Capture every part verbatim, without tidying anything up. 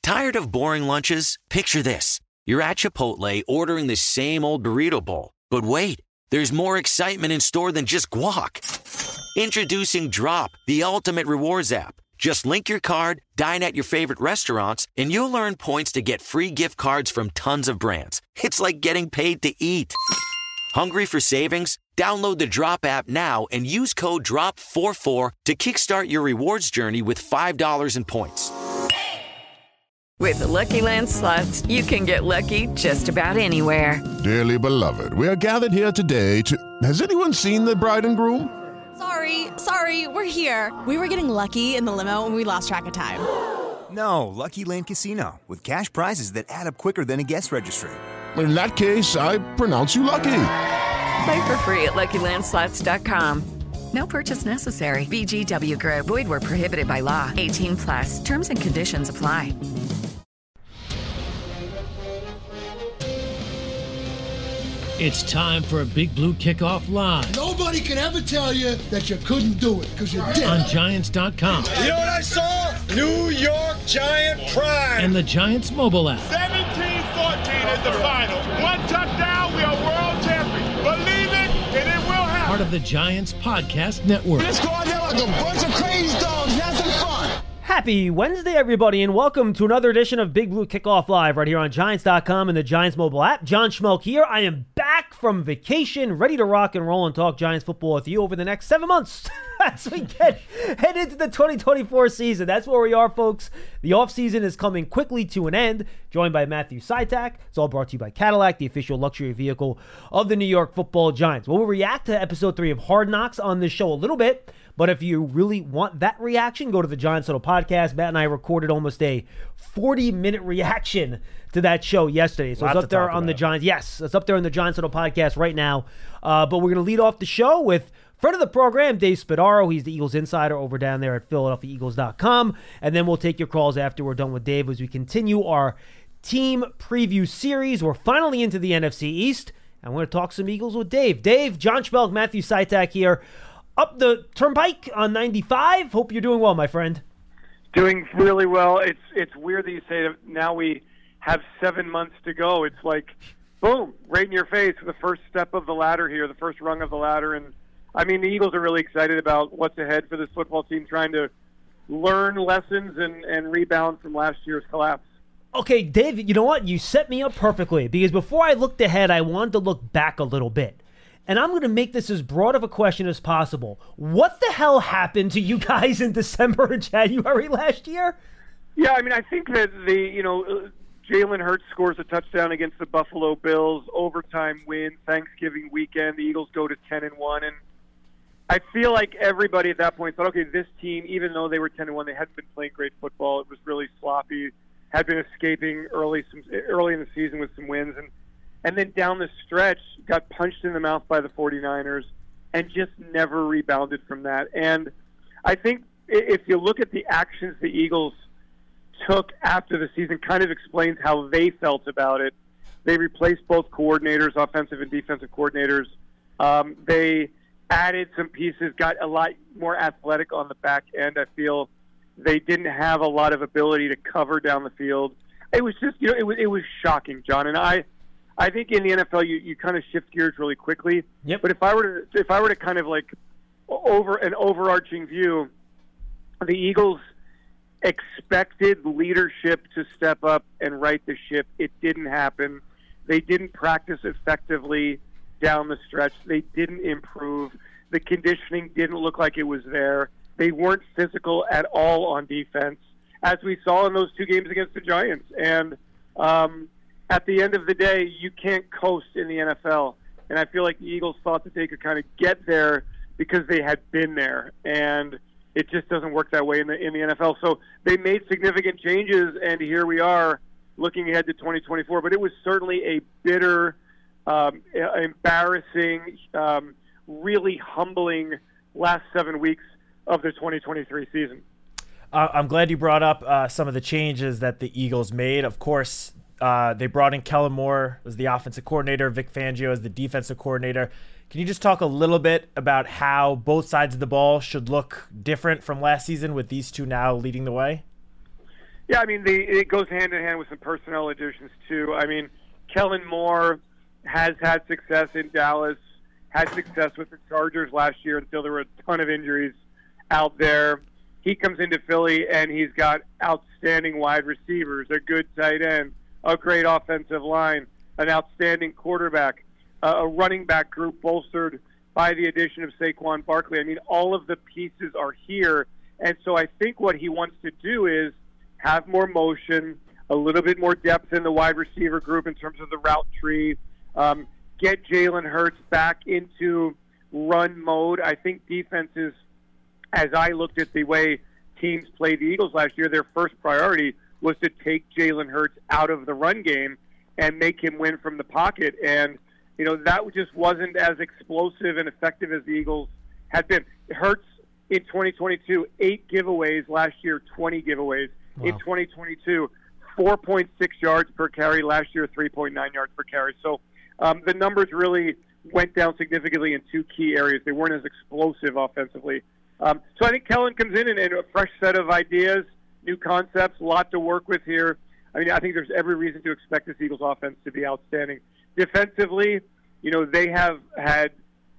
Tired of boring lunches? Picture this. You're at Chipotle ordering the same old burrito bowl. But wait, there's more excitement in store than just guac. Introducing Drop, the ultimate rewards app. Just link your card, dine at your favorite restaurants, and you'll earn points to get free gift cards from tons of brands. It's like getting paid to eat. Hungry for savings? Download the Drop app now and use code drop four four to kickstart your rewards journey with five dollars in points. With the Lucky Land Slots, you can get lucky just about anywhere. Dearly beloved, we are gathered here today to... Has anyone seen the bride and groom? Sorry, sorry, we're here. We were getting lucky in the limo and we lost track of time. No, Lucky Land Casino, with cash prizes that add up quicker than a guest registry. In that case, I pronounce you lucky. Play for free at Lucky Land Slots dot com. No purchase necessary. V G W Group. Void where prohibited by law. eighteen plus. Terms and conditions apply. It's time for a Big Blue Kickoff Live. Nobody can ever tell you that you couldn't do it, because you did. On Giants dot com. You know what I saw? New York Giant pride. And the Giants mobile app. seventeen fourteen is the final. One touchdown, we are world champions. Believe it, and it will happen. Part of the Giants Podcast Network. Let's go out there like a bunch of crazy dogs. Have some fun. Happy Wednesday, everybody, and welcome to another edition of Big Blue Kickoff Live right here on Giants dot com and the Giants mobile app. John Schmelk here. I am back from vacation, ready to rock and roll and talk Giants football with you over the next seven months as we get head into the twenty twenty-four season. That's where we are, folks. The offseason is coming quickly to an end, joined by Matthew Sytak. It's all brought to you by Cadillac, the official luxury vehicle of the New York Football Giants. We'll react to episode three of Hard Knocks on this show a little bit. But if you really want that reaction, go to the Giants Huddle podcast. Matt and I recorded almost a forty-minute reaction to that show yesterday. So it's up there on the Giants. Yes, it's up there on the Giants Huddle podcast right now. Uh, but we're going to lead off the show with friend of the program, Dave Spadaro. He's the Eagles insider over down there at Philadelphia Eagles dot com. And then we'll take your calls after we're done with Dave as we continue our team preview series. We're finally into the N F C East. And we're going to talk some Eagles with Dave. Dave, John Schmelk, Matthew Sytak here. Up the turnpike on ninety-five. Hope you're doing well, my friend. Doing really well. It's it's weird that you say that now we have seven months to go. It's like, boom, right in your face, the first step of the ladder here, the first rung of the ladder. And, I mean, the Eagles are really excited about what's ahead for this football team, trying to learn lessons and, and rebound from last year's collapse. Okay, Dave, you know what? You set me up perfectly, because before I looked ahead, I wanted to look back a little bit. And I'm going to make this as broad of a question as possible. What the hell happened to you guys in December and January last year? Yeah, I mean, I think that the, you know, Jalen Hurts scores a touchdown against the Buffalo Bills, overtime win, Thanksgiving weekend, the Eagles go to ten and one, and I feel like everybody at that point thought, okay, this team, even though they were ten and one, they hadn't been playing great football. It was really sloppy, had been escaping early some, early in the season with some wins, and And then down the stretch, got punched in the mouth by the 49ers and just never rebounded from that. And I think if you look at the actions the Eagles took after the season, kind of explains how they felt about it. They replaced both coordinators, offensive and defensive coordinators. Um, they added some pieces, got a lot more athletic on the back end. I feel they didn't have a lot of ability to cover down the field. It was just, you know, it was, it was shocking, John. And I, I think in the N F L you, you kind of shift gears really quickly. Yep. But if I were to if I were to kind of like over an overarching view, the Eagles expected leadership to step up and right the ship. It didn't happen. They didn't practice effectively down the stretch. They didn't improve. The conditioning didn't look like it was there. They weren't physical at all on defense, as we saw in those two games against the Giants. And um, at the end of the day, you can't coast in the N F L. And I feel like the Eagles thought that they could kind of get there because they had been there. And it just doesn't work that way in the in the N F L. So they made significant changes, and here we are looking ahead to twenty twenty-four. But it was certainly a bitter, um, embarrassing, um, really humbling last seven weeks of the twenty twenty-three season. Uh, I'm glad you brought up uh, some of the changes that the Eagles made. Of course, uh, they brought in Kellen Moore as the offensive coordinator, Vic Fangio as the defensive coordinator. Can you just talk a little bit about how both sides of the ball should look different from last season with these two now leading the way? Yeah, I mean, the, it goes hand in hand with some personnel additions, too. I mean, Kellen Moore has had success in Dallas, had success with the Chargers last year until there were a ton of injuries out there. He comes into Philly, and he's got outstanding wide receivers, a good tight end, a great offensive line, an outstanding quarterback, uh, a running back group bolstered by the addition of Saquon Barkley. I mean, all of the pieces are here. And so I think what he wants to do is have more motion, a little bit more depth in the wide receiver group in terms of the route tree, um, get Jalen Hurts back into run mode. I think defenses, as I looked at the way teams played the Eagles last year, their first priority was to take Jalen Hurts out of the run game and make him win from the pocket. And, you know, that just wasn't as explosive and effective as the Eagles had been. Hurts in twenty twenty-two, eight giveaways. Last year, twenty giveaways. Wow. In twenty twenty-two, four point six yards per carry. Last year, three point nine yards per carry. So um, the numbers really went down significantly in two key areas. They weren't as explosive offensively. Um, so I think Kellen comes in and, and a fresh set of ideas, new concepts, a lot to work with here. I mean, I think there's every reason to expect this Eagles offense to be outstanding. Defensively, you know, they have had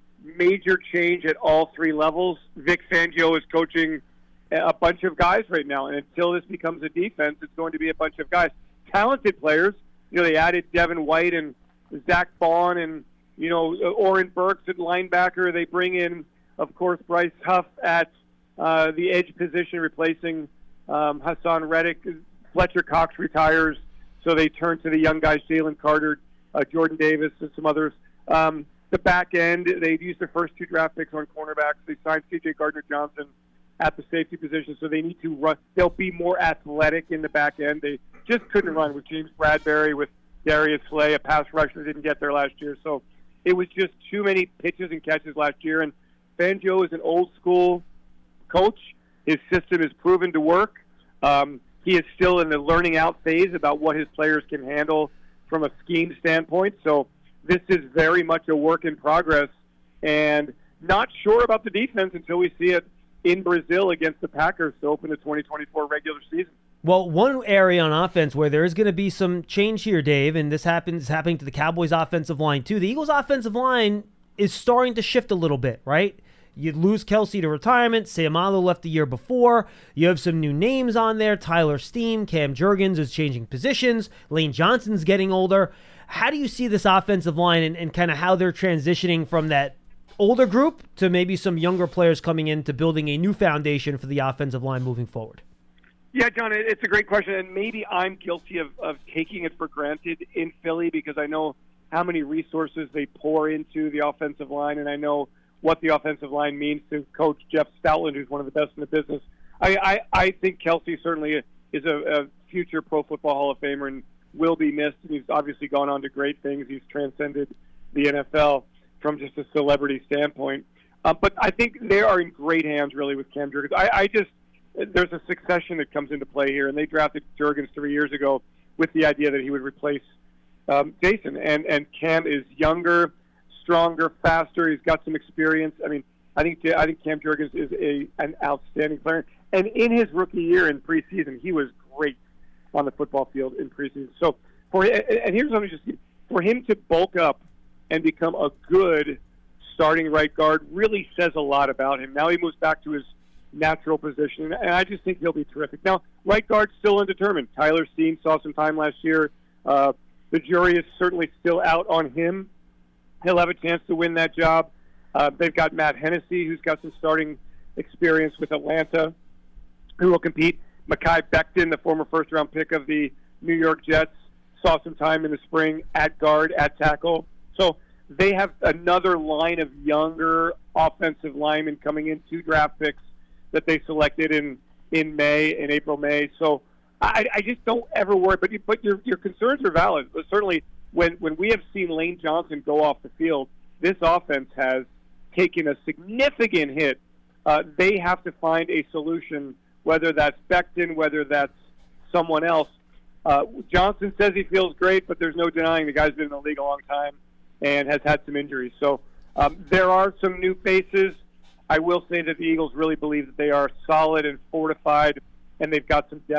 major change at all three levels. Vic Fangio is coaching a bunch of guys right now, and until this becomes a defense, it's going to be a bunch of guys. Talented players. You know, they added Devin White and Zach Bond and, you know, Oren Burks at linebacker. They bring in, of course, Bryce Huff at uh, the edge position, replacing um, Hassan Reddick. Fletcher Cox retires, so they turn to the young guys, Jalen Carter, uh, Jordan Davis, and some others. Um, the back end, they've used their first two draft picks on cornerbacks. They signed C J Gardner-Johnson at the safety position, so they need to run. They'll be more athletic in the back end. They just couldn't run with James Bradbury, with Darius Slay, a pass rusher didn't get there last year. So it was just too many pitches and catches last year. And Fangio is an old-school coach. His system is proven to work. Um, he is still in the learning out phase about what his players can handle from a scheme standpoint. So this is very much a work in progress, and not sure about the defense until we see it in Brazil against the Packers to open the twenty twenty-four regular season. Well, one area on offense where there is going to be some change here, Dave, and this happens happening to the Cowboys' offensive line too. The Eagles' offensive line is starting to shift a little bit, right? You lose Kelsey to retirement. Seumalo left the year before. You have some new names on there. Tyler Steen, Cam Jurgens is changing positions. Lane Johnson's getting older. How do you see this offensive line and, and kind of how they're transitioning from that older group to maybe some younger players coming in to building a new foundation for the offensive line moving forward? Yeah, John, it's a great question, and maybe I'm guilty of, of taking it for granted in Philly because I know how many resources they pour into the offensive line, and I know what the offensive line means to Coach Jeff Stoutland, who's one of the best in the business. I, I, I think Kelsey certainly is a, a future Pro Football Hall of Famer and will be missed. And he's obviously gone on to great things. He's transcended the N F L from just a celebrity standpoint. Uh, but I think they are in great hands, really, with Cam Jurgens. I, I just there's a succession that comes into play here, and they drafted Jurgens three years ago with the idea that he would replace um, Jason. And, and Cam is younger, stronger, faster. He's got some experience. I mean, I think I think Cam Jurgens is a an outstanding player. And in his rookie year in preseason, he was great on the football field in preseason. So for and here's something just for him to bulk up and become a good starting right guard really says a lot about him. Now he moves back to his natural position, and I just think he'll be terrific. Now, right guard's still undetermined. Tyler Steen saw some time last year. Uh, the jury is certainly still out on him. He'll have a chance to win that job. Uh, they've got Matt Hennessy, who's got some starting experience with Atlanta, who will compete. Mekhi Becton, the former first-round pick of the New York Jets, saw some time in the spring at guard, at tackle. So they have another line of younger offensive linemen coming in, two draft picks that they selected in, in May, in April, May. So I, I just don't ever worry. But, you, but your, your concerns are valid. But certainly when, when we have seen Lane Johnson go off the field, this offense has taken a significant hit. Uh, they have to find a solution, whether that's Becton, whether that's someone else. Uh, Johnson says he feels great, but there's no denying the guy's been in the league a long time and has had some injuries. So um, there are some new faces. I will say that the Eagles really believe that they are solid and fortified, and they've got some depth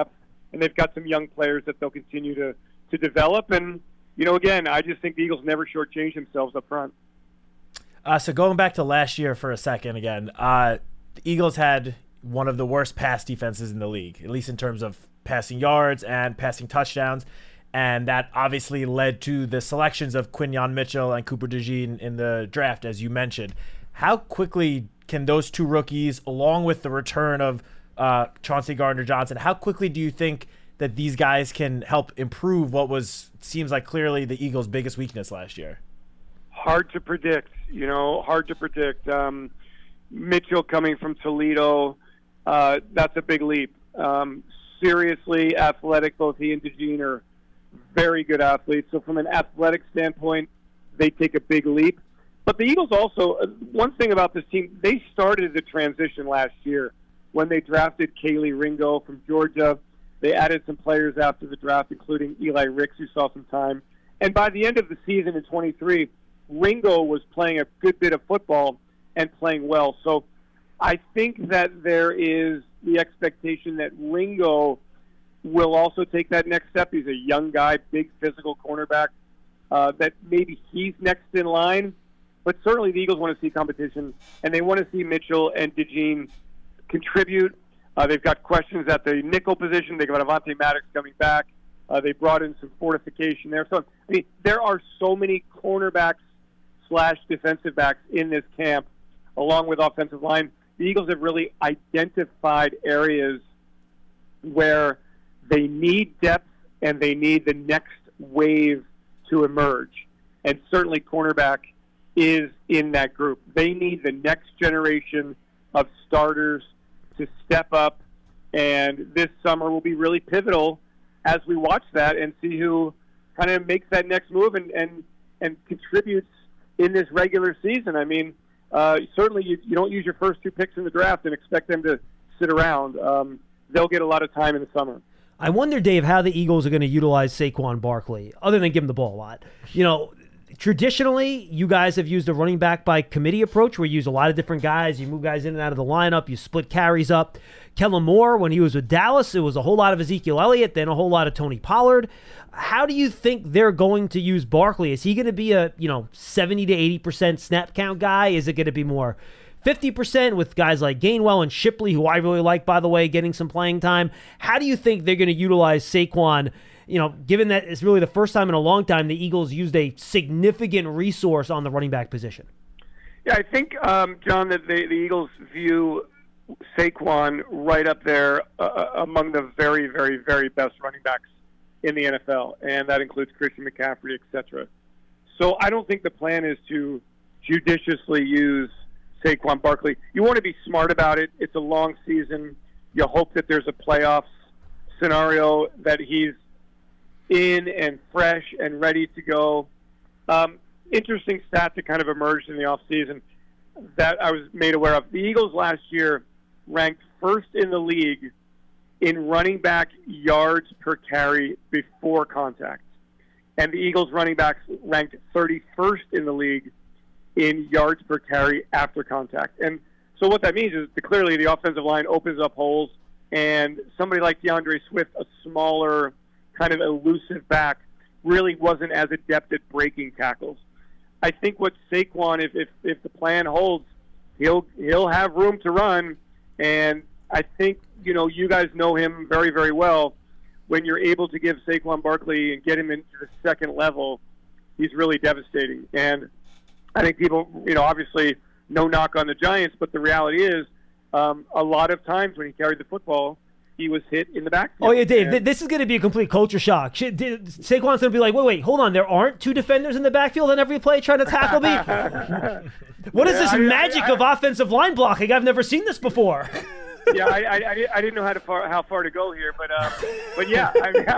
and they've got some young players that they'll continue to, to develop. And, you know, again, I just think the Eagles never shortchange themselves up front. Uh, so going back to last year for a second again, uh, the Eagles had one of the worst pass defenses in the league, at least in terms of passing yards and passing touchdowns. And that obviously led to the selections of Quinyon Mitchell and Cooper DeJean in the draft, as you mentioned. How quickly can those two rookies, along with the return of uh, Chauncey Gardner-Johnson, how quickly do you think that these guys can help improve what was seems like clearly the Eagles' biggest weakness last year? Hard to predict, you know, hard to predict. Um, Mitchell coming from Toledo, uh, that's a big leap. Um, seriously athletic, both he and DeJean are very good athletes. So from an athletic standpoint, they take a big leap. But the Eagles also, uh, one thing about this team, they started the transition last year when they drafted Kaylee Ringo from Georgia. They added some players after the draft, including Eli Ricks, who saw some time. And by the end of the season in twenty-three, Ringo was playing a good bit of football and playing well. So I think that there is the expectation that Ringo will also take that next step. He's a young guy, big physical cornerback, uh, that maybe he's next in line. But certainly the Eagles want to see competition, and they want to see Mitchell and DeJean contribute. Uh, they've got questions at the nickel position. They've got Avonte Maddox coming back. Uh, they brought in some fortification there. So, I mean, there are so many cornerbacks slash defensive backs in this camp, along with offensive line. The Eagles have really identified areas where they need depth and they need the next wave to emerge. And certainly cornerback is in that group. They need the next generation of starters to step up, and this summer will be really pivotal as we watch that and see who kind of makes that next move and, and, and contributes in this regular season. I mean, uh, certainly you, you don't use your first two picks in the draft and expect them to sit around. Um, they'll get a lot of time in the summer. I wonder, Dave, how the Eagles are going to utilize Saquon Barkley, other than give him the ball a lot. You know, traditionally, you guys have used a running back by committee approach where you use a lot of different guys. You move guys in and out of the lineup. You split carries up. Kellen Moore, when he was with Dallas, it was a whole lot of Ezekiel Elliott, then a whole lot of Tony Pollard. How do you think they're going to use Barkley? Is he going to be a, you know, seventy to eighty percent snap count guy? Is it going to be more fifty percent with guys like Gainwell and Shipley, who I really like, by the way, getting some playing time? How do you think they're going to utilize Saquon, you know, given that it's really the first time in a long time the Eagles used a significant resource on the running back position? Yeah, I think, um, John, that the, the Eagles view Saquon right up there uh, among the very, very, very best running backs in the N F L, and that includes Christian McCaffrey, et cetera. So I don't think the plan is to judiciously use Saquon Barkley. You want to be smart about it. It's a long season. You hope that there's a playoffs scenario that he's in and fresh and ready to go. Um, interesting stat that kind of emerged in the offseason that I was made aware of. The Eagles last year ranked first in the league in running back yards per carry before contact. And the Eagles running backs ranked thirty-first in the league in yards per carry after contact. And so what that means is that clearly the offensive line opens up holes, and somebody like DeAndre Swift, a smaller, kind of elusive back, really wasn't as adept at breaking tackles. I think what Saquon, if, if, if the plan holds, he'll he'll have room to run, and I think, you know, you guys know him very, very well. When you're able to give Saquon Barkley and get him into the second level, he's really devastating. And I think people, you know, obviously no knock on the Giants, but the reality is um, a lot of times when he carried the football, he was hit in the backfield. Oh, yeah, Dave, and this is going to be a complete culture shock. Should, did, Saquon's going to be like, wait, wait, hold on. There aren't two defenders in the backfield on every play trying to tackle me? What is yeah, this I, magic I, I, of offensive line blocking? I've never seen this before. yeah, I, I, I didn't know how to far how far to go here, but um, but yeah,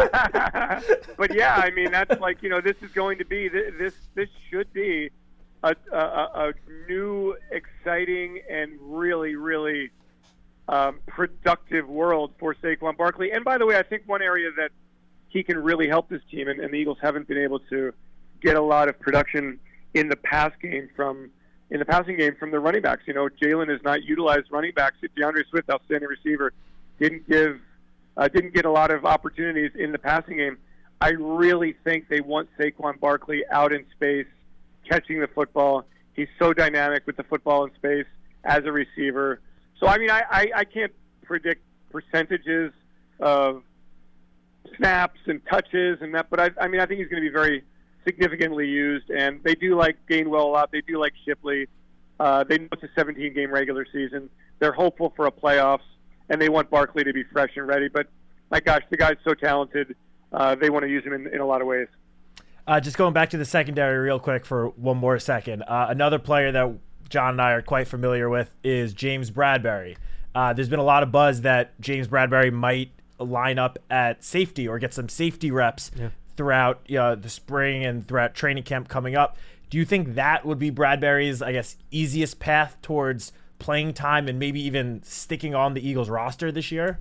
I mean, but yeah, I mean that's like, you know, this is going to be this this should be a a, a new, exciting, and really really um, productive world for Saquon Barkley. And by the way, I think one area that he can really help this team, and, and the Eagles haven't been able to get a lot of production in the pass game from. in the passing game from the running backs. You know, Jalen has not utilized running backs. DeAndre Swift, outstanding receiver, didn't give uh, didn't get a lot of opportunities in the passing game. I really think they want Saquon Barkley out in space, catching the football. He's so dynamic with the football in space as a receiver. So, I mean, I, I, I can't predict percentages of snaps and touches and that, but I, I mean, I think he's going to be very significantly used, and they do like Gainwell a lot. They do like Shipley. Uh, they know it's a seventeen-game regular season. They're hopeful for a playoffs, and they want Barkley to be fresh and ready. But, my gosh, the guy's so talented. Uh, they want to use him in, in a lot of ways. Uh, just going back to the secondary real quick for one more second. Uh, another player that John and I are quite familiar with is James Bradberry. Uh, there's been a lot of buzz that James Bradberry might line up at safety or get some safety reps yeah. throughout you know, the spring and throughout training camp coming up. Do you think that would be Bradberry's, I guess, easiest path towards playing time and maybe even sticking on the Eagles roster this year?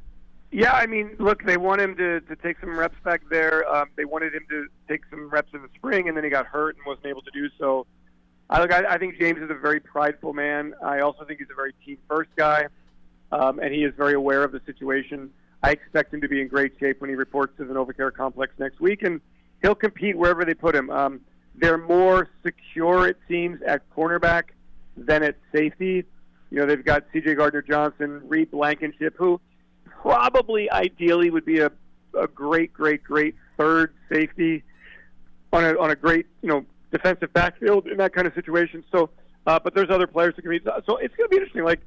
Yeah, I mean, look, they want him to, to take some reps back there. Um, they wanted him to take some reps in the spring, and then he got hurt and wasn't able to do so. I, look, I, I think James is a very prideful man. I also think he's a very team-first guy, um, and he is very aware of the situation. I expect him to be in great shape when he reports to the NovaCare Complex next week, and he'll compete wherever they put him. Um, they're more secure, it seems, at cornerback than at safety. You know, they've got C J Gardner-Johnson, Reed Blankenship, who probably ideally would be a, a great, great, great third safety on a on a great, you know, defensive backfield in that kind of situation. So, uh, but there's other players who can be. So it's going to be interesting. Like,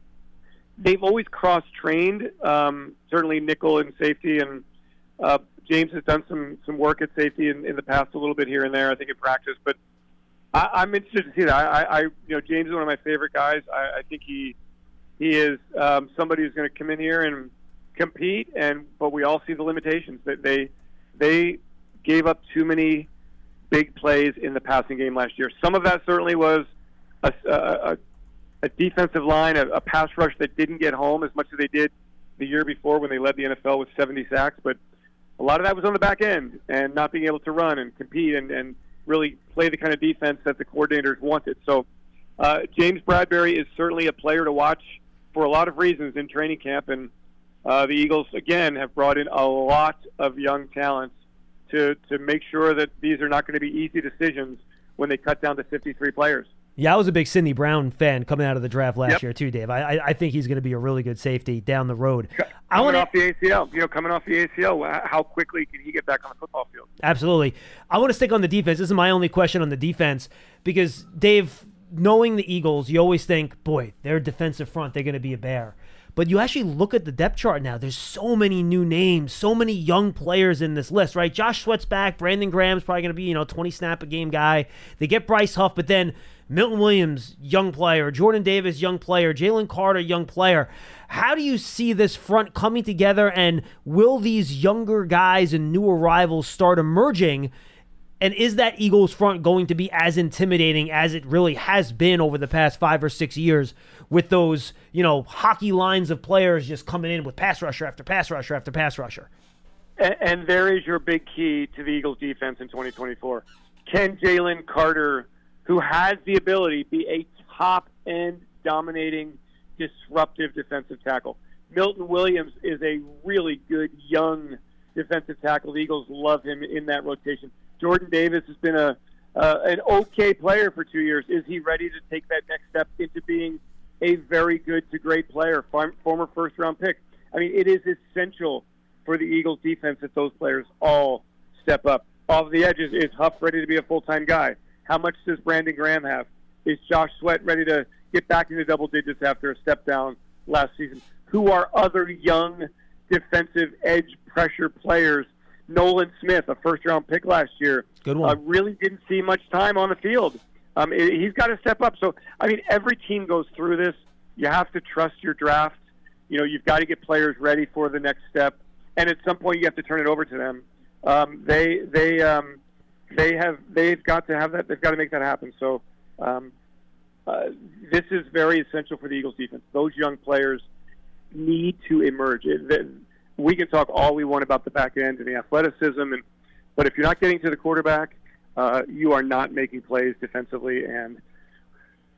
they've always cross-trained, um, certainly nickel and safety, and uh, James has done some some work at safety in, in the past a little bit here and there, I think, in practice. But I, I'm interested to see that. I, I, you know, James is one of my favorite guys. I, I think he he is um, somebody who's going to come in here and compete, and but we all see the limitations that they they gave up too many big plays in the passing game last year. Some of that certainly was a, a, a defensive line, a, a pass rush that didn't get home as much as they did the year before when they led the N F L with seventy sacks. But a lot of that was on the back end and not being able to run and compete and, and really play the kind of defense that the coordinators wanted. So uh, James Bradberry is certainly a player to watch for a lot of reasons in training camp, and uh, the Eagles, again, have brought in a lot of young talents to, to make sure that these are not going to be easy decisions when they cut down to fifty-three players. Yeah, I was a big Sidney Brown fan coming out of the draft last yep. year too, Dave. I, I I think he's going to be a really good safety down the road. Coming I wanna, off the A C L, you know, coming off the A C L, how quickly can he get back on the football field? Absolutely. I want to stick on the defense. This is my only question on the defense because, Dave, knowing the Eagles, you always think, boy, their defensive front, they're going to be a bear. But you actually look at the depth chart now. There's so many new names, so many young players in this list, right? Josh Sweat's back. Brandon Graham's probably going to be, you know, twenty snap a game guy. They get Bryce Huff, but then Milton Williams, young player. Jordan Davis, young player. Jalen Carter, young player. How do you see this front coming together, and will these younger guys and new arrivals start emerging? And is that Eagles front going to be as intimidating as it really has been over the past five or six years with those, you know, hockey lines of players just coming in with pass rusher after pass rusher after pass rusher? And, and there is your big key to the Eagles defense in twenty twenty-four. Can Jalen Carter, who has the ability, be a top-end dominating, disruptive defensive tackle? Milton Williams is a really good young defensive tackle. The Eagles love him in that rotation. Jordan Davis has been a uh, an okay player for two years. Is he ready to take that next step into being a very good to great player, former first-round pick? I mean, it is essential for the Eagles defense that those players all step up. Off the edges, is Huff ready to be a full-time guy? How much does Brandon Graham have? Is Josh Sweat ready to get back into double digits after a step down last season? Who are other young defensive edge pressure players? Nolan Smith, a first-round pick last year, good one. Uh, really didn't see much time on the field. Um, it, he's got to step up. So, I mean, every team goes through this. You have to trust your draft. You know, you've got to get players ready for the next step, and at some point you have to turn it over to them. Um, they they um, they have they've got to have that. They've got to make that happen. So, um, uh, this is very essential for the Eagles defense. Those young players need to emerge. It, the, We can talk all we want about the back end and the athleticism, and but if you're not getting to the quarterback, uh, you are not making plays defensively. And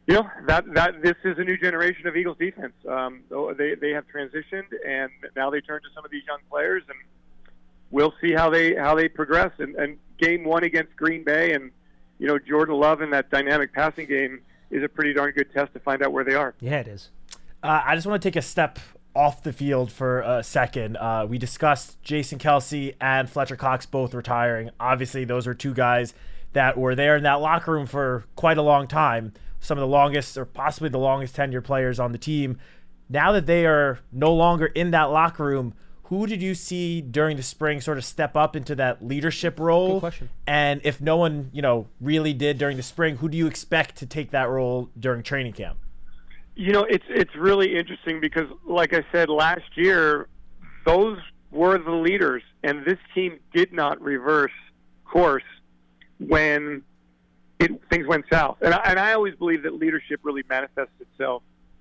You know, that, that this is a new generation of Eagles defense. Um, they, they have transitioned, and now they turn to some of these young players, and we'll see how they how they progress. And, and game one against Green Bay, and, you know, Jordan Love in that dynamic passing game is a pretty darn good test to find out where they are. Yeah, it is. Uh, I just want to take a step off the field for a second. Uh, we discussed Jason Kelce and Fletcher Cox both retiring. Obviously, those are two guys that were there in that locker room for quite a long time. Some of the longest or possibly the longest tenured players on the team. Now that they are no longer in that locker room, who did you see during the spring sort of step up into that leadership role? Good question. And if no one, you know, really did during the spring, who do you expect to take that role during training camp? You know, it's it's really interesting because, like I said, last year, those were the leaders, and this team did not reverse course when it, things went south. And I, and I always believe that leadership really manifests itself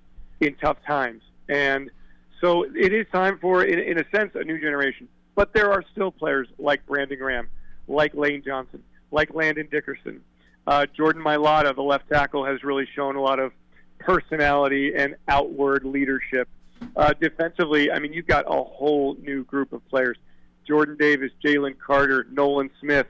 in tough times. And so it is time for, in, in a sense, a new generation. But there are still players like Brandon Graham, like Lane Johnson, like Landon Dickerson. Uh, Jordan Mailata, the left tackle, has really shown a lot of personality and outward leadership. Uh, defensively, I mean, you've got a whole new group of players. Jordan Davis, Jalen Carter, Nolan Smith,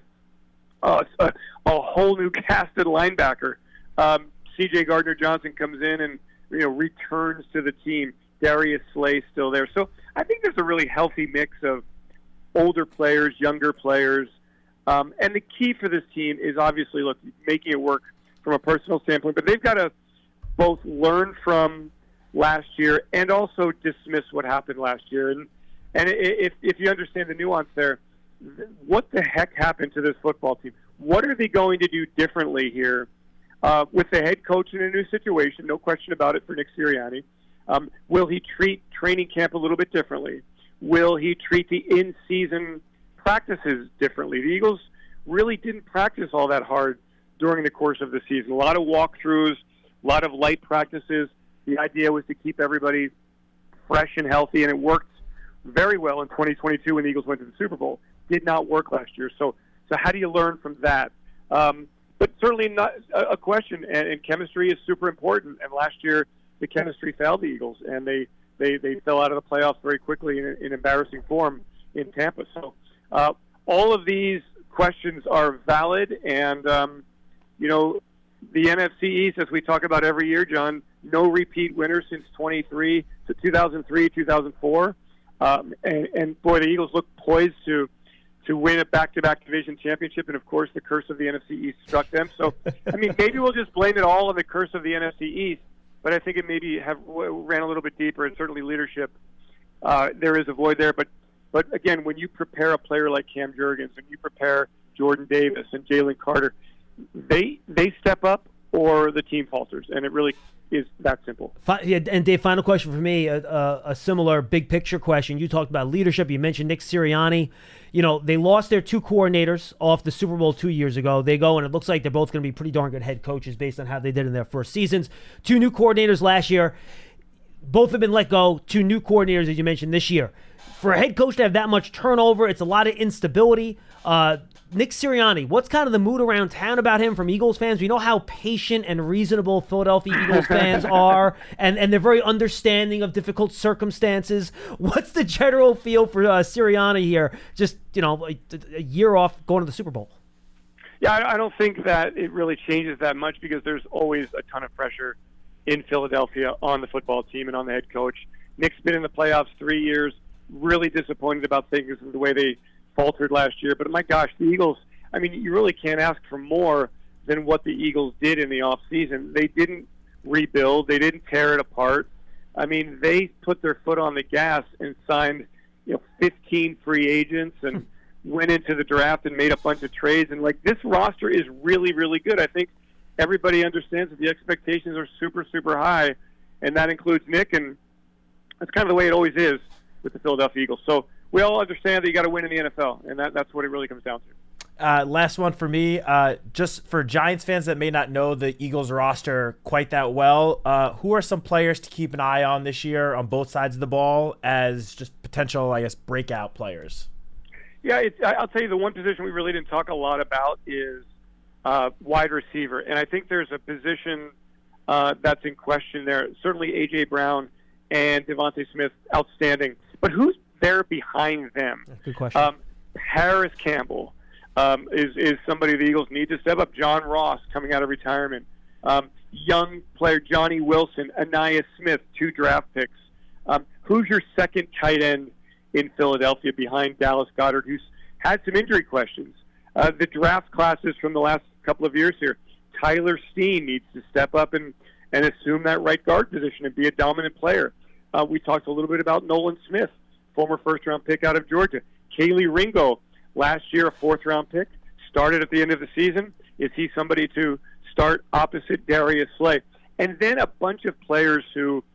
uh, a, a whole new casted linebacker. Um, C J Gardner-Johnson comes in and, you know, returns to the team. Darius Slay still there. So I think there's a really healthy mix of older players, younger players. Um, and the key for this team is obviously, look, making it work from a personal standpoint. But they've got to both learn from last year and also dismiss what happened last year. And and if if you understand the nuance there, what the heck happened to this football team? What are they going to do differently here uh, with the head coach in a new situation? No question about it for Nick Sirianni. Um, will he treat training camp a little bit differently? Will he treat the in-season practices differently? The Eagles really didn't practice all that hard during the course of the season. A lot of walkthroughs, a lot of light practices. The idea was to keep everybody fresh and healthy, and it worked very well in twenty twenty-two when the Eagles went to the Super Bowl. Did not work last year. So, so how do you learn from that? Um, but certainly not a, a question, and, and chemistry is super important. And last year, the chemistry failed the Eagles, and they, they, they fell out of the playoffs very quickly in, in embarrassing form in Tampa. So uh, all of these questions are valid, and, um, you know, the N F C East, as we talk about every year, John, no repeat winners since twenty-three to two thousand three, two thousand four. Um, and, and, boy, the Eagles look poised to to win a back-to-back division championship, and, of course, the curse of the N F C East struck them. So, I mean, maybe we'll just blame it all on the curse of the N F C East, but I think it maybe have ran a little bit deeper, and certainly leadership, uh, there is a void there. But, but again, when you prepare a player like Cam Jurgens, when you prepare Jordan Davis and Jalen Carter, they they step up or the team falters, and it really is that simple. And Dave, final question for me, a, a, a similar big picture question. You talked about leadership. You mentioned Nick Sirianni. You know, they lost their two coordinators off the Super Bowl two years ago. They go, and it looks like they're both going to be pretty darn good head coaches based on how they did in their first seasons. Two new coordinators last year. Both have been let go. Two new coordinators, as you mentioned, this year. For a head coach to have that much turnover, it's a lot of instability. Uh, Nick Sirianni, what's kind of the mood around town about him from Eagles fans? We know how patient and reasonable Philadelphia Eagles fans are, and, and they're very understanding of difficult circumstances. What's the general feel for uh, Sirianni here, just, you know, a, a year off going to the Super Bowl? Yeah, I, I don't think that it really changes that much because there's always a ton of pressure in Philadelphia on the football team and on the head coach. Nick's been in the playoffs three years, really disappointed about things and the way they faltered last year. But my gosh, the Eagles, I mean, you really can't ask for more than what the Eagles did in the offseason. They didn't rebuild. They didn't tear it apart. I mean, they put their foot on the gas and signed, you know, fifteen free agents and went into the draft and made a bunch of trades. And, like, this roster is really, really good. I think everybody understands that the expectations are super, super high, and that includes Nick, and that's kind of the way it always is with the Philadelphia Eagles. So we all understand that you got to win in the N F L, and that, that's what it really comes down to. Uh, last one for me. Uh, just for Giants fans that may not know the Eagles roster quite that well, uh, who are some players to keep an eye on this year on both sides of the ball as just potential, I guess, breakout players? Yeah, it's, I'll tell you the one position we really didn't talk a lot about is uh, wide receiver. And I think there's a position uh, that's in question there. Certainly A J. Brown and Devontae Smith, outstanding. But who's there behind them? Good question. Um, Harris Campbell um, is, is somebody the Eagles need to step up. John Ross coming out of retirement. Um, young player Johnny Wilson, Anaya Smith, two draft picks. Um, who's your second tight end in Philadelphia behind Dallas Goedert, who's had some injury questions? Uh, the draft classes from the last couple of years here, Tyler Steen needs to step up and, and assume that right guard position and be a dominant player. Uh, we talked a little bit about Nolan Smith, former first-round pick out of Georgia. Kaylee Ringo, last year a fourth-round pick, started at the end of the season. Is he somebody to start opposite Darius Slay? And then a bunch of players who,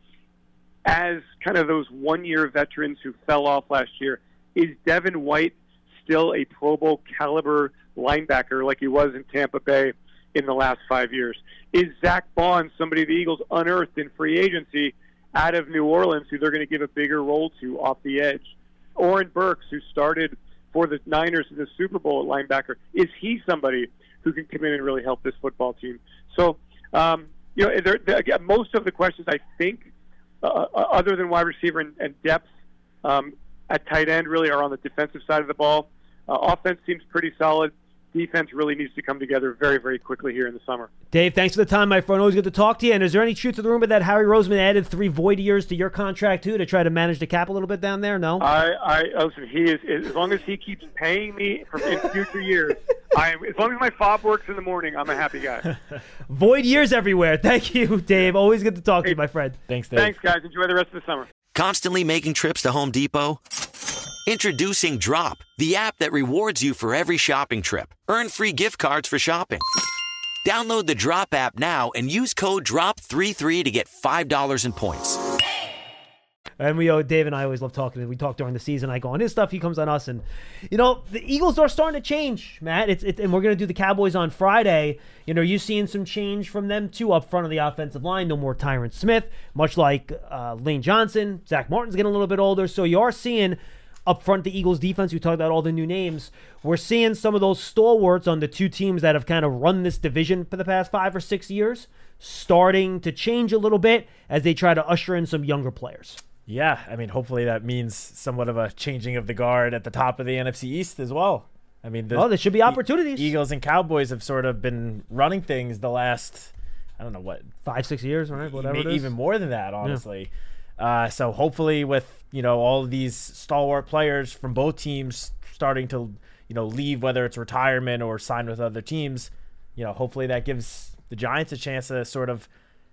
as kind of those one-year veterans who fell off last year, is Devin White still a Pro Bowl caliber linebacker like he was in Tampa Bay in the last five years? Is Zach Bond somebody the Eagles unearthed in free agency out of New Orleans who they're going to give a bigger role to off the edge? Oren Burks, who started for the Niners in the Super Bowl at linebacker, is he somebody who can come in and really help this football team? So, um, you know, they're, they're, again, most of the questions, I think, uh, other than wide receiver and, and depth um, at tight end, really are on the defensive side of the ball. Uh, offense seems pretty solid. Defense really needs to come together very, very quickly here in the summer. Dave, thanks for the time, my friend. Always good to talk to you. And is there any truth to the rumor that Harry Roseman added three void years to your contract, too, to try to manage the cap a little bit down there? No? I, I listen, he is, as long as he keeps paying me for in future years, I am, as long as my fob works in the morning, I'm a happy guy. Void years everywhere. Thank you, Dave. Always good to talk hey, to you, my friend. Thanks, Dave. Thanks, guys. Enjoy the rest of the summer. Constantly making trips to Home Depot? Introducing Drop, the app that rewards you for every shopping trip. Earn free gift cards for shopping. Download the Drop app now and use code D R O P three three to get five dollars in points. And we, oh, Dave and I always love talking. We talk during the season. I go on his stuff. He comes on us. And, you know, the Eagles are starting to change, Matt. It's, it, and we're going to do the Cowboys on Friday. You know, you're seeing some change from them, too, up front of the offensive line. No more Tyron Smith, much like uh, Lane Johnson. Zach Martin's getting a little bit older. So you are seeing up front the Eagles defense. We talked about all the new names. We're seeing some of those stalwarts on the two teams that have kind of run this division for the past five or six years starting to change a little bit as they try to usher in some younger players. Yeah, I mean, hopefully that means somewhat of a changing of the guard at the top of the N F C East as well. I mean, the, oh, there should be opportunities. Eagles and Cowboys have sort of been running things the last, I don't know what, five, six years, right? Whatever it is. Even more than that, honestly. Yeah. Uh, so hopefully, with you know all of these stalwart players from both teams starting to you know leave, whether it's retirement or sign with other teams, you know, hopefully that gives the Giants a chance to sort of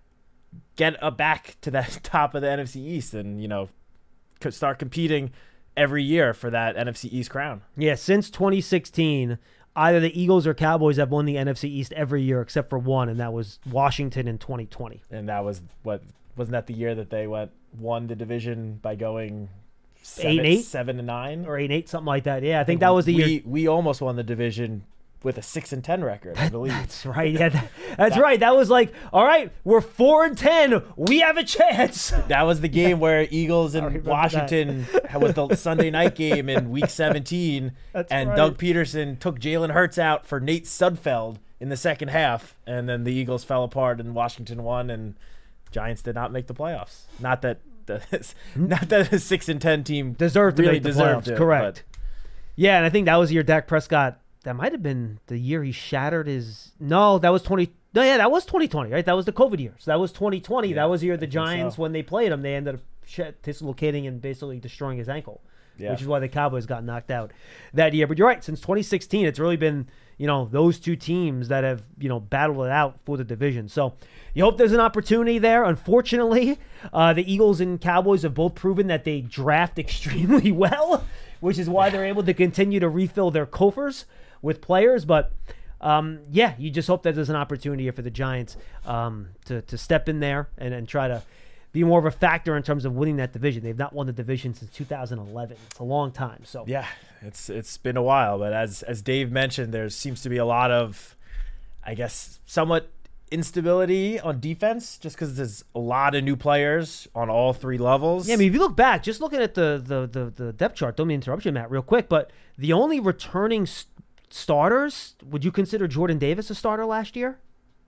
get a back to that top of the N F C East and, you know, start competing every year for that N F C East crown. Yeah, since twenty sixteen, either the Eagles or Cowboys have won the N F C East every year except for one, and that was Washington in twenty twenty. And that was, what, wasn't that the year that they went won the division by going seven, eight and eight? seven and nine? Or eight and eight, something like that. Yeah, I think that was the we, year. We almost won the division with a six and ten record, I believe. That's right. Yeah, that, that's that, right. That was like, all right, we're four and ten. We have a chance. That was the game where Eagles and Washington was the Sunday night game in Week seventeen, that's and right. Doug Peterson took Jalen Hurts out for Nate Sudfeld in the second half, and then the Eagles fell apart and Washington won, and Giants did not make the playoffs. Not that the not that a six and ten team deserved to really make the deserved playoffs. it, Correct. But. Yeah, and I think that was the year Dak Prescott. That might have been the year he shattered his. No, that was twenty. No, yeah, that was twenty twenty, right? That was the COVID year. So that was twenty twenty. Yeah, that was the year the Giants, so. when they played him, they ended up dislocating and basically destroying his ankle, yeah. which is why the Cowboys got knocked out that year. But you're right. Since twenty sixteen, it's really been you know those two teams that have you know battled it out for the division. So you hope there's an opportunity there. Unfortunately, uh, the Eagles and Cowboys have both proven that they draft extremely well, which is why they're able to continue to refill their coffers with players. But um, yeah, you just hope that there's an opportunity here for the Giants um, to to step in there and, and try to be more of a factor in terms of winning that division. They've not won the division since two thousand eleven. It's a long time. So yeah, it's it's been a while. But as as Dave mentioned, there seems to be a lot of, I guess, somewhat instability on defense just because there's a lot of new players on all three levels. Yeah, I mean, if you look back, just looking at the the the, the depth chart, don't mean to interrupt you, Matt, real quick, but the only returning st- starters, would you consider Jordan Davis a starter last year?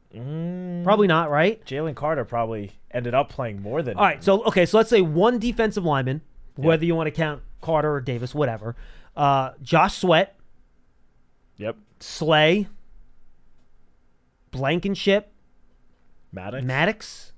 Mm, Probably not, right? Jalen Carter probably ended up playing more than. All right, so okay, so let's say one defensive lineman, Yeah. whether you want to count Carter or Davis, whatever. Uh, Josh Sweat, Yep. Slay, Blankenship, Maddox. Maddox,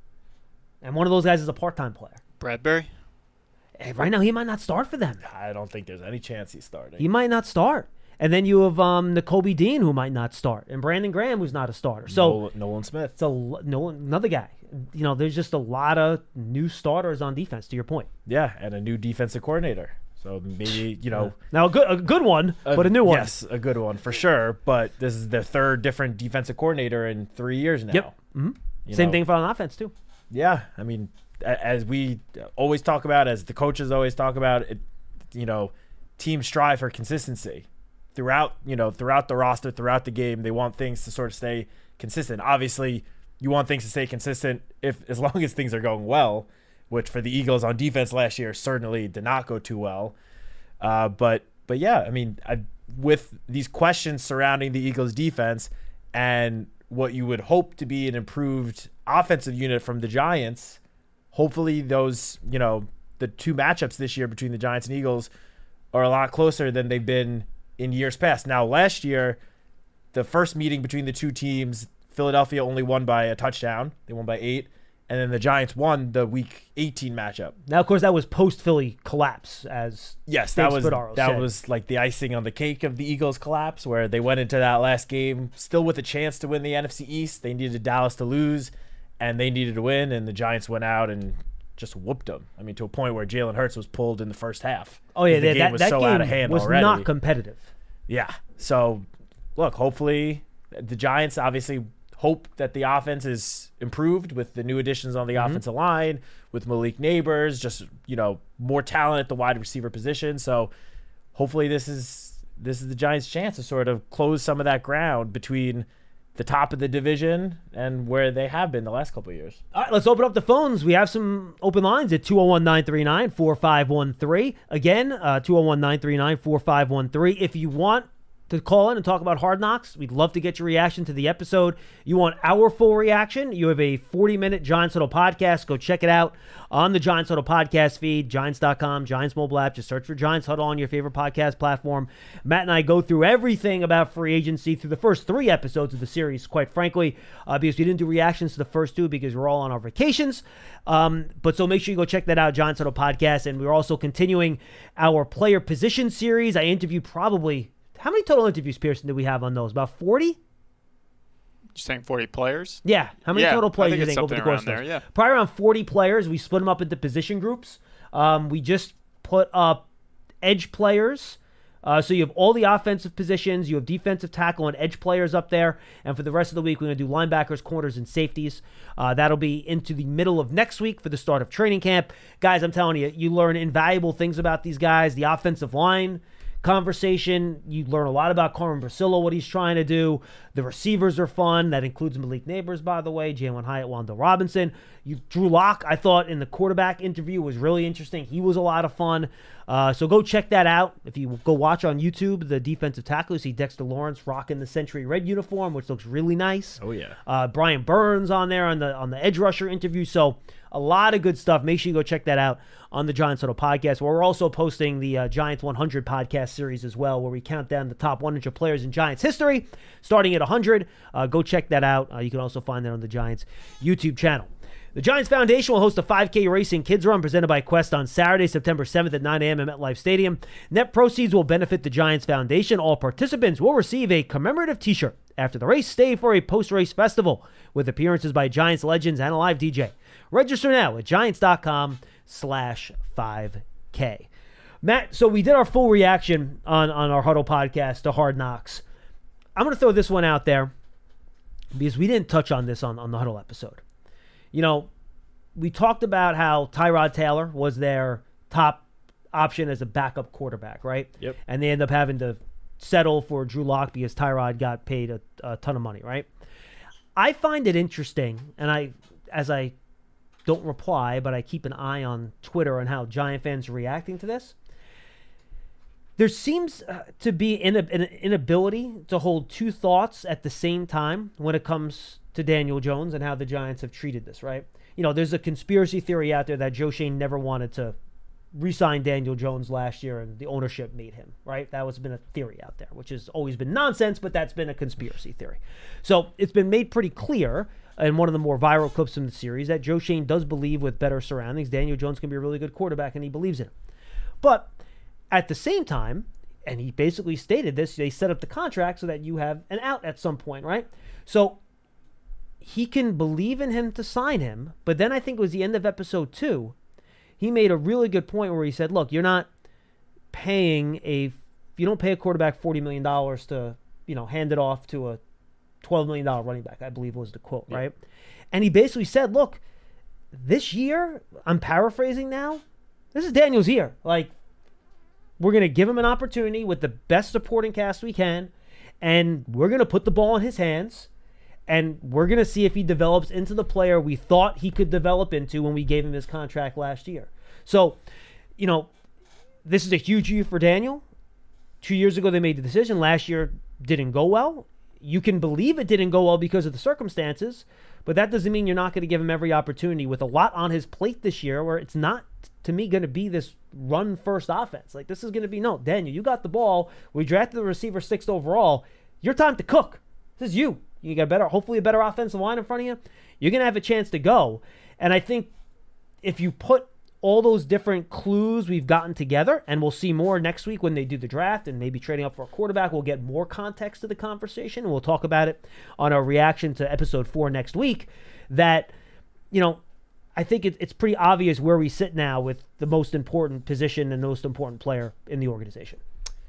and one of those guys is a part-time player. Bradbury? Hey, right now, he might not start for them. I don't think there's any chance he's starting. He might not start. And then you have um, Nakobe Dean, who might not start, and Brandon Graham, who's not a starter. So Nolan, Nolan Smith. It's a no another guy. You know, there's just a lot of new starters on defense. To your point. Yeah, and a new defensive coordinator. So maybe you know now a good a good one, a, but a new one. Yes, a good one for sure. But this is their third different defensive coordinator in three years now. Yep. Mm-hmm. Same know. thing for on offense too. Yeah, I mean, as we always talk about, as the coaches always talk about, it, you know, teams strive for consistency throughout. You know, throughout the roster, throughout the game, they want things to sort of stay consistent. Obviously, you want things to stay consistent if as long as things are going well, which for the Eagles on defense last year certainly did not go too well. Uh, but but yeah, I mean, I, with these questions surrounding the Eagles defense and what you would hope to be an improved offensive unit from the Giants, hopefully those, you know, the two matchups this year between the Giants and Eagles are a lot closer than they've been in years past. Now, last year, the first meeting between the two teams, Philadelphia only won by a touchdown. They won by eight. And then the Giants won the Week eighteen matchup. Now, of course, that was post-Philly collapse, as yes, Dave that was Spadaro that said. was like the icing on the cake of the Eagles' collapse, where they went into that last game still with a chance to win the N F C East. They needed Dallas to lose, and they needed to win, and the Giants went out and just whooped them. I mean, to a point where Jalen Hurts was pulled in the first half. Oh yeah, the that, game that, was that so game out of hand was already. not competitive. Yeah. So, look, hopefully the Giants obviously hope that the offense is improved with the new additions on the Mm-hmm. offensive line, with Malik Neighbors, just, you know, more talent at the wide receiver position. So hopefully this is this is the Giants' chance to sort of close some of that ground between the top of the division and where they have been the last couple of years. All right, let's open up the phones. We have some open lines at two oh one, nine three nine, four five one three. Again, uh, two oh one, nine three nine, four five one three. If you want to call in and talk about Hard Knocks, we'd love to get your reaction to the episode. You want our full reaction? You have a forty-minute Giants Huddle podcast. Go check it out on the Giants Huddle podcast feed, Giants dot com, Giants mobile app. Just search for Giants Huddle on your favorite podcast platform. Matt and I go through everything about free agency through the first three episodes of the series, quite frankly, uh, because we didn't do reactions to the first two because we're all on our vacations. Um, but so make sure you go check that out, Giants Huddle podcast. And we're also continuing our player position series. I interviewed probably... How many total interviews, Pearson, did we have on those? About forty? You're saying forty players? Yeah. How many yeah, total players I think do you it's think over the something course around of there, yeah. Probably around forty players. We split them up into position groups. Um, we just put up edge players. Uh, so you have all the offensive positions. You have defensive tackle and edge players up there. And for the rest of the week, we're going to do linebackers, corners, and safeties. Uh, that'll be into the middle of next week for the start of training camp. Guys, I'm telling you, you learn invaluable things about these guys. The offensive line conversation, you learn a lot about Carmen Brasillo, what he's trying to do. The receivers are fun. That includes Malik Neighbors, by the way, Jalen Hyatt, Wanda Robinson. You, Drew Lock, I thought in the quarterback interview was really interesting. He was a lot of fun. Uh, so go check that out. If you go watch on YouTube, the defensive tackle, you see Dexter Lawrence rocking the Century Red uniform, which looks really nice. Oh, yeah. Uh, Brian Burns on there on the on the edge rusher interview. So a lot of good stuff. Make sure you go check that out on the Giants Huddle podcast. We're also posting the uh, Giants one hundred podcast series as well, where we count down the top one hundred players in Giants history, starting at one hundred. Uh, go check that out. Uh, you can also find that on the Giants YouTube channel. The Giants Foundation will host a five K Racing Kids Run presented by Quest on Saturday, September seventh at nine a.m. at MetLife Stadium. Net proceeds will benefit the Giants Foundation. All participants will receive a commemorative t-shirt. After the race, stay for a post-race festival with appearances by Giants legends and a live D J. Register now at giants.com slash 5K. Matt, so we did our full reaction on, on our Huddle podcast to Hard Knocks. I'm going to throw this one out there because we didn't touch on this on, on the Huddle episode. You know, we talked about how Tyrod Taylor was their top option as a backup quarterback, right? Yep. And they end up having to settle for Drew Lock because Tyrod got paid a, a ton of money, right? I find it interesting, and I, as I don't reply, but I keep an eye on Twitter on how Giant fans are reacting to this. there seems uh, to be an, an inability to hold two thoughts at the same time when it comes to Daniel Jones and how the Giants have treated this, right? You know, there's a conspiracy theory out there that Joe Schoen never wanted to re-sign Daniel Jones last year and the ownership made him, right? That has been a theory out there, which has always been nonsense, but that's been a conspiracy theory. So it's been made pretty clear in one of the more viral clips from the series that Joe Schoen does believe with better surroundings, Daniel Jones can be a really good quarterback, and he believes in him. But at the same time, and he basically stated this, they set up the contract so that you have an out at some point, right? So he can believe in him to sign him, but then I think it was the end of episode two, he made a really good point where he said, look, you're not paying a, you don't pay a quarterback forty million dollars to, you know, hand it off to a twelve million dollars running back, I believe was the quote, yeah. right? And he basically said, look, this year, I'm paraphrasing now, this is Daniel's year. Like, we're going to give him an opportunity with the best supporting cast we can, and we're going to put the ball in his hands, and we're going to see if he develops into the player we thought he could develop into when we gave him his contract last year. So, you know, this is a huge year for Daniel. Two years ago, they made the decision. Last year didn't go well. You can believe it didn't go well because of the circumstances, but that doesn't mean you're not going to give him every opportunity with a lot on his plate this year where it's not, to me, going to be this run-first offense. Like, this is going to be, no, Daniel, you got the ball. We drafted the receiver sixth overall. Your time to cook. This is you. You got a better, hopefully a better offensive line in front of you. You're going to have a chance to go. And I think if you put all those different clues we've gotten together, and we'll see more next week when they do the draft and maybe trading up for a quarterback, we'll get more context to the conversation, and we'll talk about it on our reaction to episode four next week, that, you know, I think it, it's pretty obvious where we sit now with the most important position and the most important player in the organization.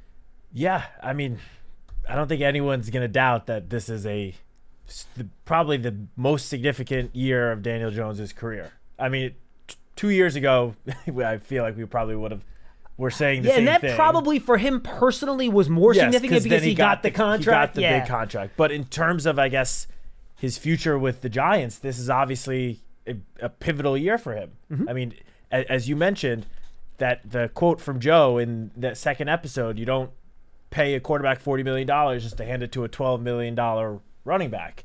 Yeah, I mean, I don't think anyone's going to doubt that this is a probably the most significant year of Daniel Jones's career. I mean, t- two years ago, I feel like we probably would have were saying the yeah, same and that thing. probably for him personally was more yes, significant because he, he got, got the, the contract. He got the yeah. big contract. But in terms of, I guess, his future with the Giants, this is obviously a, a pivotal year for him. Mm-hmm. I mean, a, as you mentioned, that the quote from Joe in that second episode, you don't pay a quarterback forty million dollars just to hand it to a twelve million dollars running back.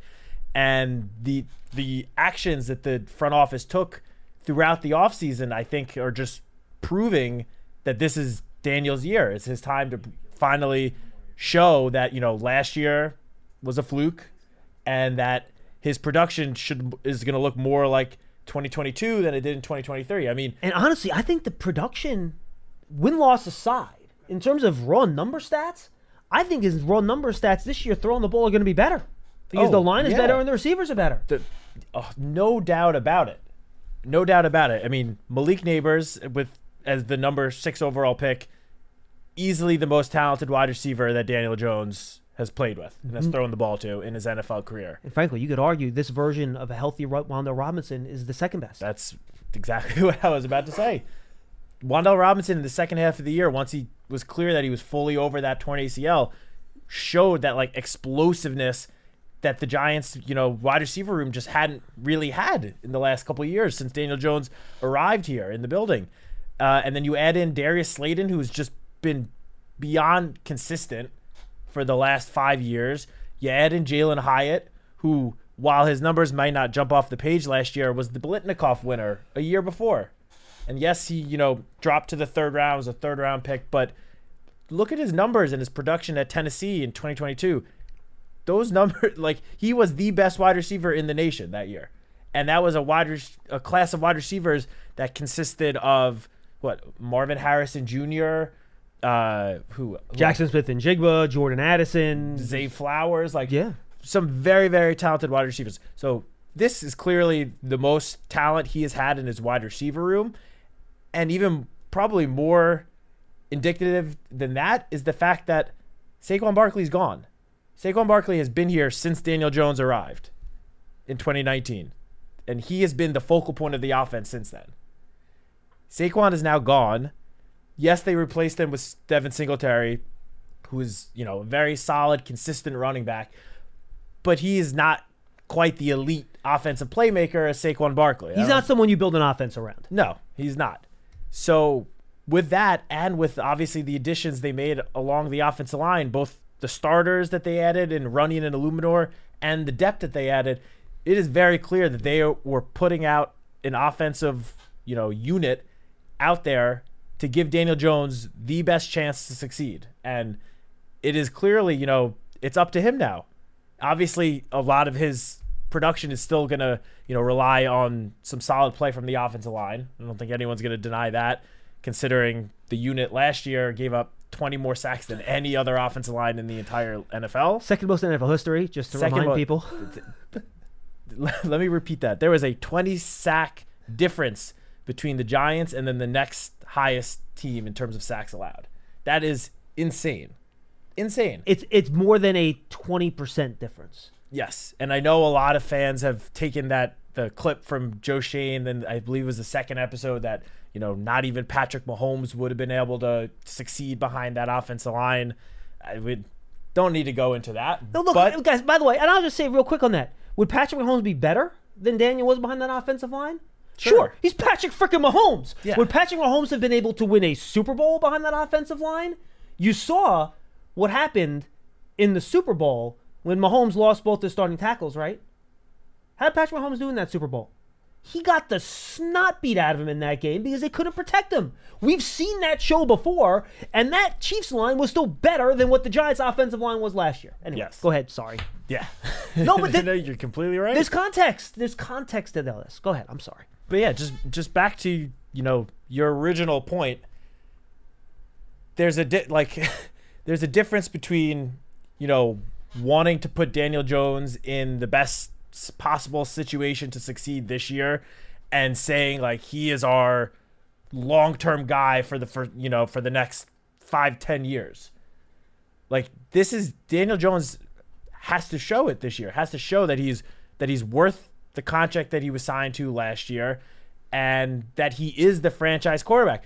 And the the actions that the front office took throughout the offseason, I think, are just proving that this is Daniel's year. It's his time to finally show that, you know, last year was a fluke and that his production should is going to look more like twenty twenty-two than it did in twenty twenty-three. I mean, and honestly, I think the production, win-loss aside, in terms of raw number stats, I think his raw number stats this year throwing the ball are going to be better because oh, the line is yeah. better and the receivers are better. The, oh, no doubt about it. No doubt about it. I mean, Malik Neighbors with as the number six overall pick, easily the most talented wide receiver that Daniel Jones has played with and has thrown the ball to in his N F L career. And frankly, you could argue this version of a healthy Wan'Dale Robinson is the second best. That's exactly what I was about to say. Wan'Dale Robinson in the second half of the year, once he was clear that he was fully over that torn A C L, showed that like explosiveness that the Giants, you know, wide receiver room just hadn't really had in the last couple of years since Daniel Jones arrived here in the building. Uh, and then you add in Darius Slayton, who's just been beyond consistent for the last five years. You add in Jalen Hyatt, who, while his numbers might not jump off the page last year, was the Biletnikoff winner a year before. And yes, he, you know, dropped to the third round, was a third round pick, but look at his numbers and his production at Tennessee in twenty twenty-two. Those numbers, like, he was the best wide receiver in the nation that year. And that was a wide a class of wide receivers that consisted of, what, Marvin Harrison Junior, uh, who Jackson Smith and Jigba, Jordan Addison, Zay Flowers, like yeah. some very, very talented wide receivers. So this is clearly the most talent he has had in his wide receiver room. And even probably more indicative than that is the fact that Saquon Barkley's gone. Saquon Barkley has been here since Daniel Jones arrived in twenty nineteen. And he has been the focal point of the offense since then. Saquon is now gone. Yes, they replaced him with Devin Singletary, who is, you know, a very solid, consistent running back. But he is not quite the elite offensive playmaker as Saquon Barkley. He's not someone you build an offense around. No, he's not. So with that, and with obviously the additions they made along the offensive line, both the starters that they added in Runyan and Illuminor and the depth that they added, it is very clear that they were putting out an offensive, you know, unit out there to give Daniel Jones the best chance to succeed. And it is clearly, you know, it's up to him now. Obviously, a lot of his production is still going to, you know, rely on some solid play from the offensive line. I don't think anyone's going to deny that, considering the unit last year gave up twenty more sacks than any other offensive line in the entire N F L. Second most in N F L history, just to Second remind mo- people. Let me repeat that. There was a twenty sack difference between the Giants and then the next highest team in terms of sacks allowed. That is insane. Insane. It's it's more than a twenty percent difference. Yes, and I know a lot of fans have taken that the clip from Joe Shane, and I believe it was the second episode that, you know, not even Patrick Mahomes would have been able to succeed behind that offensive line. I would don't need to go into that. No, look, but, guys, by the way, and I'll just say real quick on that. Would Patrick Mahomes be better than Daniel was behind that offensive line? Sure. sure. He's Patrick freaking Mahomes. Yeah. Would Patrick Mahomes have been able to win a Super Bowl behind that offensive line? You saw what happened in the Super Bowl when Mahomes lost both his starting tackles, right? How did Patrick Mahomes do in that Super Bowl? He got the snot beat out of him in that game because they couldn't protect him. We've seen that show before, and that Chiefs line was still better than what the Giants' offensive line was last year. Anyway, yes. Go ahead. Sorry. Yeah. No, but th- no, you're completely right. There's context. There's context to this. Go ahead. I'm sorry. But yeah, just just back to, you know, your original point. There's a di- like, there's a difference between, you know, wanting to put Daniel Jones in the best possible situation to succeed this year, and saying like he is our long-term guy for the for you know for the next five ten years. Like, this is Daniel Jones has to show it this year. Has to show that he's that he's worth the contract that he was signed to last year, and that he is the franchise quarterback.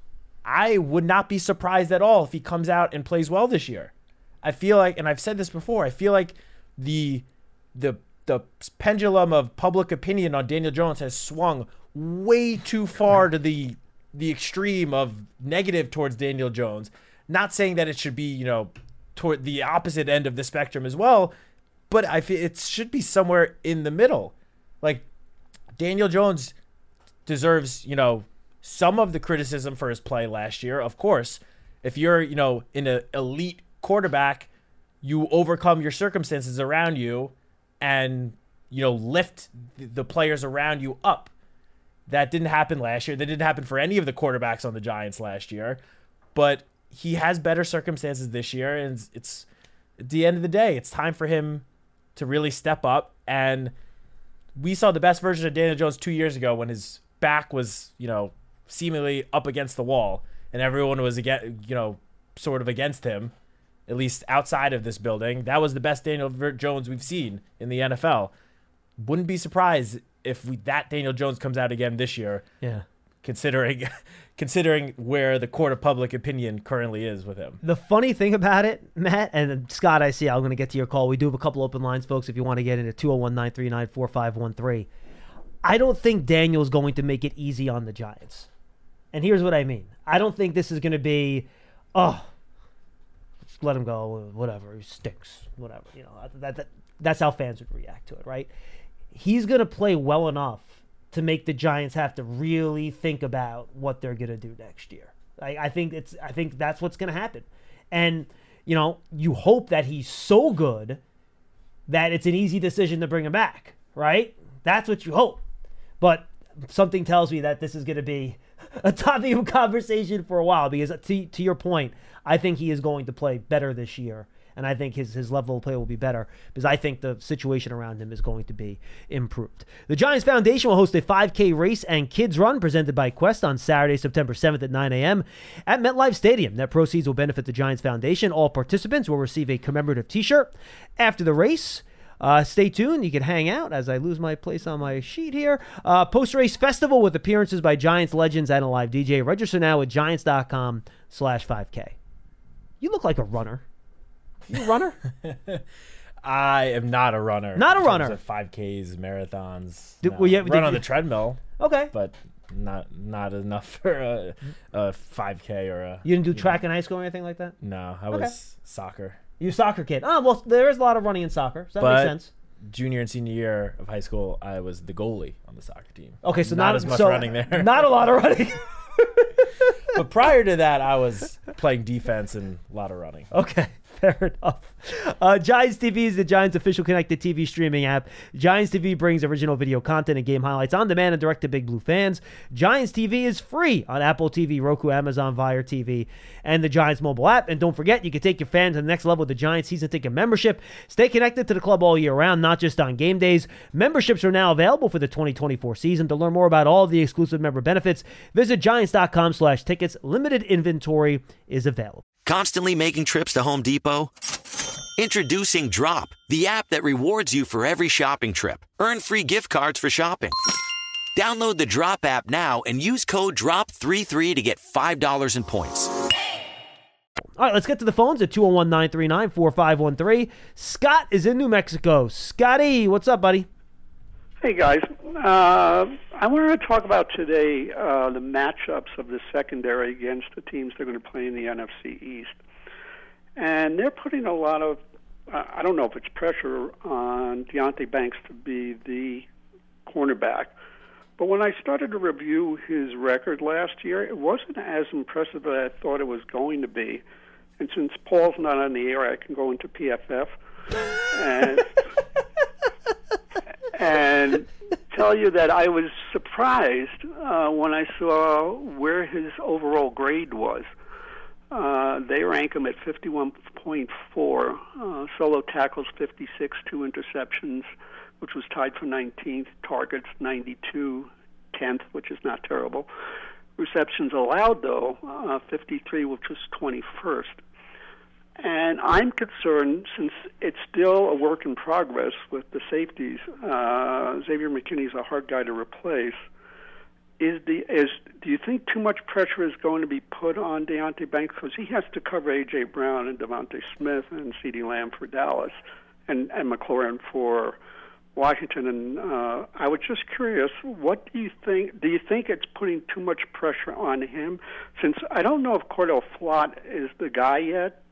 I would not be surprised at all if he comes out and plays well this year. I feel like, and I've said this before, I feel like the the the pendulum of public opinion on Daniel Jones has swung way too far to the the extreme of negative towards Daniel Jones. Not saying that it should be, you know, toward the opposite end of the spectrum as well, but I feel it should be somewhere in the middle. Like, Daniel Jones deserves, you know, some of the criticism for his play last year. Of course, if you're, you know, in an elite quarterback, you overcome your circumstances around you and, you know, lift the players around you up. That didn't happen last year. That didn't happen for any of the quarterbacks on the Giants last year. But he has better circumstances this year, and it's, it's at the end of the day, it's time for him to really step up. And we saw the best version of Daniel Jones two years ago when his back was, you know, seemingly up against the wall, and everyone was again, you know, sort of against him, at least outside of this building. That was the best Daniel Jones we've seen in the N F L. Wouldn't be surprised if we, that Daniel Jones comes out again this year. Yeah. Considering considering where the court of public opinion currently is with him. The funny thing about it, Matt, and Scott, I see I'm going to get to your call. We do have a couple open lines, folks, if you want to get in at two oh one, nine three nine, four five one three. I don't think Daniel's going to make it easy on the Giants. And here's what I mean. I don't think this is going to be, oh, just let him go, whatever, he stinks, whatever. You know, that, that that's how fans would react to it, right? He's going to play well enough to make the Giants have to really think about what they're going to do next year. I, I think it's. I think that's what's going to happen. And, you know, you hope that he's so good that it's an easy decision to bring him back, right? That's what you hope. But something tells me that this is going to be a topic of conversation for a while, because to, to your point, I think he is going to play better this year. And I think his, his level of play will be better because I think the situation around him is going to be improved. The Giants Foundation will host a five K race and kids run presented by Quest on Saturday, September seventh at nine a.m. at MetLife Stadium. Net proceeds will benefit the Giants Foundation. All participants will receive a commemorative t-shirt. After the race, uh, stay tuned. You can hang out as I lose my place on my sheet here. Uh, post-race festival with appearances by Giants legends and a live D J. Register now at giants.com slash 5K. You look like a runner. You a runner? I am not a runner. Not a in runner. terms of five Ks, marathons. Did, no. well, yeah, Run did on you, the treadmill. Okay. But not not enough for a, a five K or a. You didn't do you track know. in high school or anything like that? No, I Okay. was soccer. You a soccer kid? Oh well, there is a lot of running in soccer, so that but makes sense. Junior and senior year of high school, I was the goalie on the soccer team. Okay, so not, not as much so running there. Not a lot of running. But prior to that, I was playing defense and a lot of running. Okay, fair enough. Uh, Giants T V is the Giants' official connected T V streaming app. Giants T V brings original video content and game highlights on demand and direct to Big Blue fans. Giants T V is free on Apple T V, Roku, Amazon, Fire T V, and the Giants mobile app. And don't forget, you can take your fans to the next level with the Giants season ticket membership. Stay connected to the club all year round, not just on game days. Memberships are now available for the twenty twenty-four season. To learn more about all of the exclusive member benefits, visit giants.com slash tickets. Limited inventory is available. Constantly making trips to Home Depot? Introducing Drop, the app that rewards you for every shopping trip. Earn free gift cards for shopping. Download the Drop app now and use code D R O P three three to get five dollars in points. All right, let's get to the phones at two oh one, nine three nine, four five one three. Scott is in New Mexico. Scotty, what's up, buddy? Hey, guys. Uh, I wanted to talk about today uh, the matchups of the secondary against the teams they're going to play in the N F C East. And they're putting a lot of, uh, I don't know if it's pressure on Deonte Banks to be the cornerback. But when I started to review his record last year, it wasn't as impressive as I thought it was going to be. And since Paul's not on the air, I can go into P F F and, and tell you that I was surprised uh, when I saw where his overall grade was. Uh, they rank him at fifty-one point four, uh, solo tackles fifty-six, two interceptions, which was tied for nineteenth, targets ninety-two, tenth, which is not terrible. Receptions allowed, though, uh, fifty-three, which was twenty-first. And I'm concerned, since it's still a work in progress with the safeties, uh, Xavier McKinney's a hard guy to replace. Is the is do you think too much pressure is going to be put on Deonte Banks, because he has to cover A J Brown and Devontae Smith and CeeDee Lamb for Dallas and, and McLaurin for Washington? And uh, I was just curious, what do you think? Do you think it's putting too much pressure on him? Since I don't know if Cordell Flott is the guy yet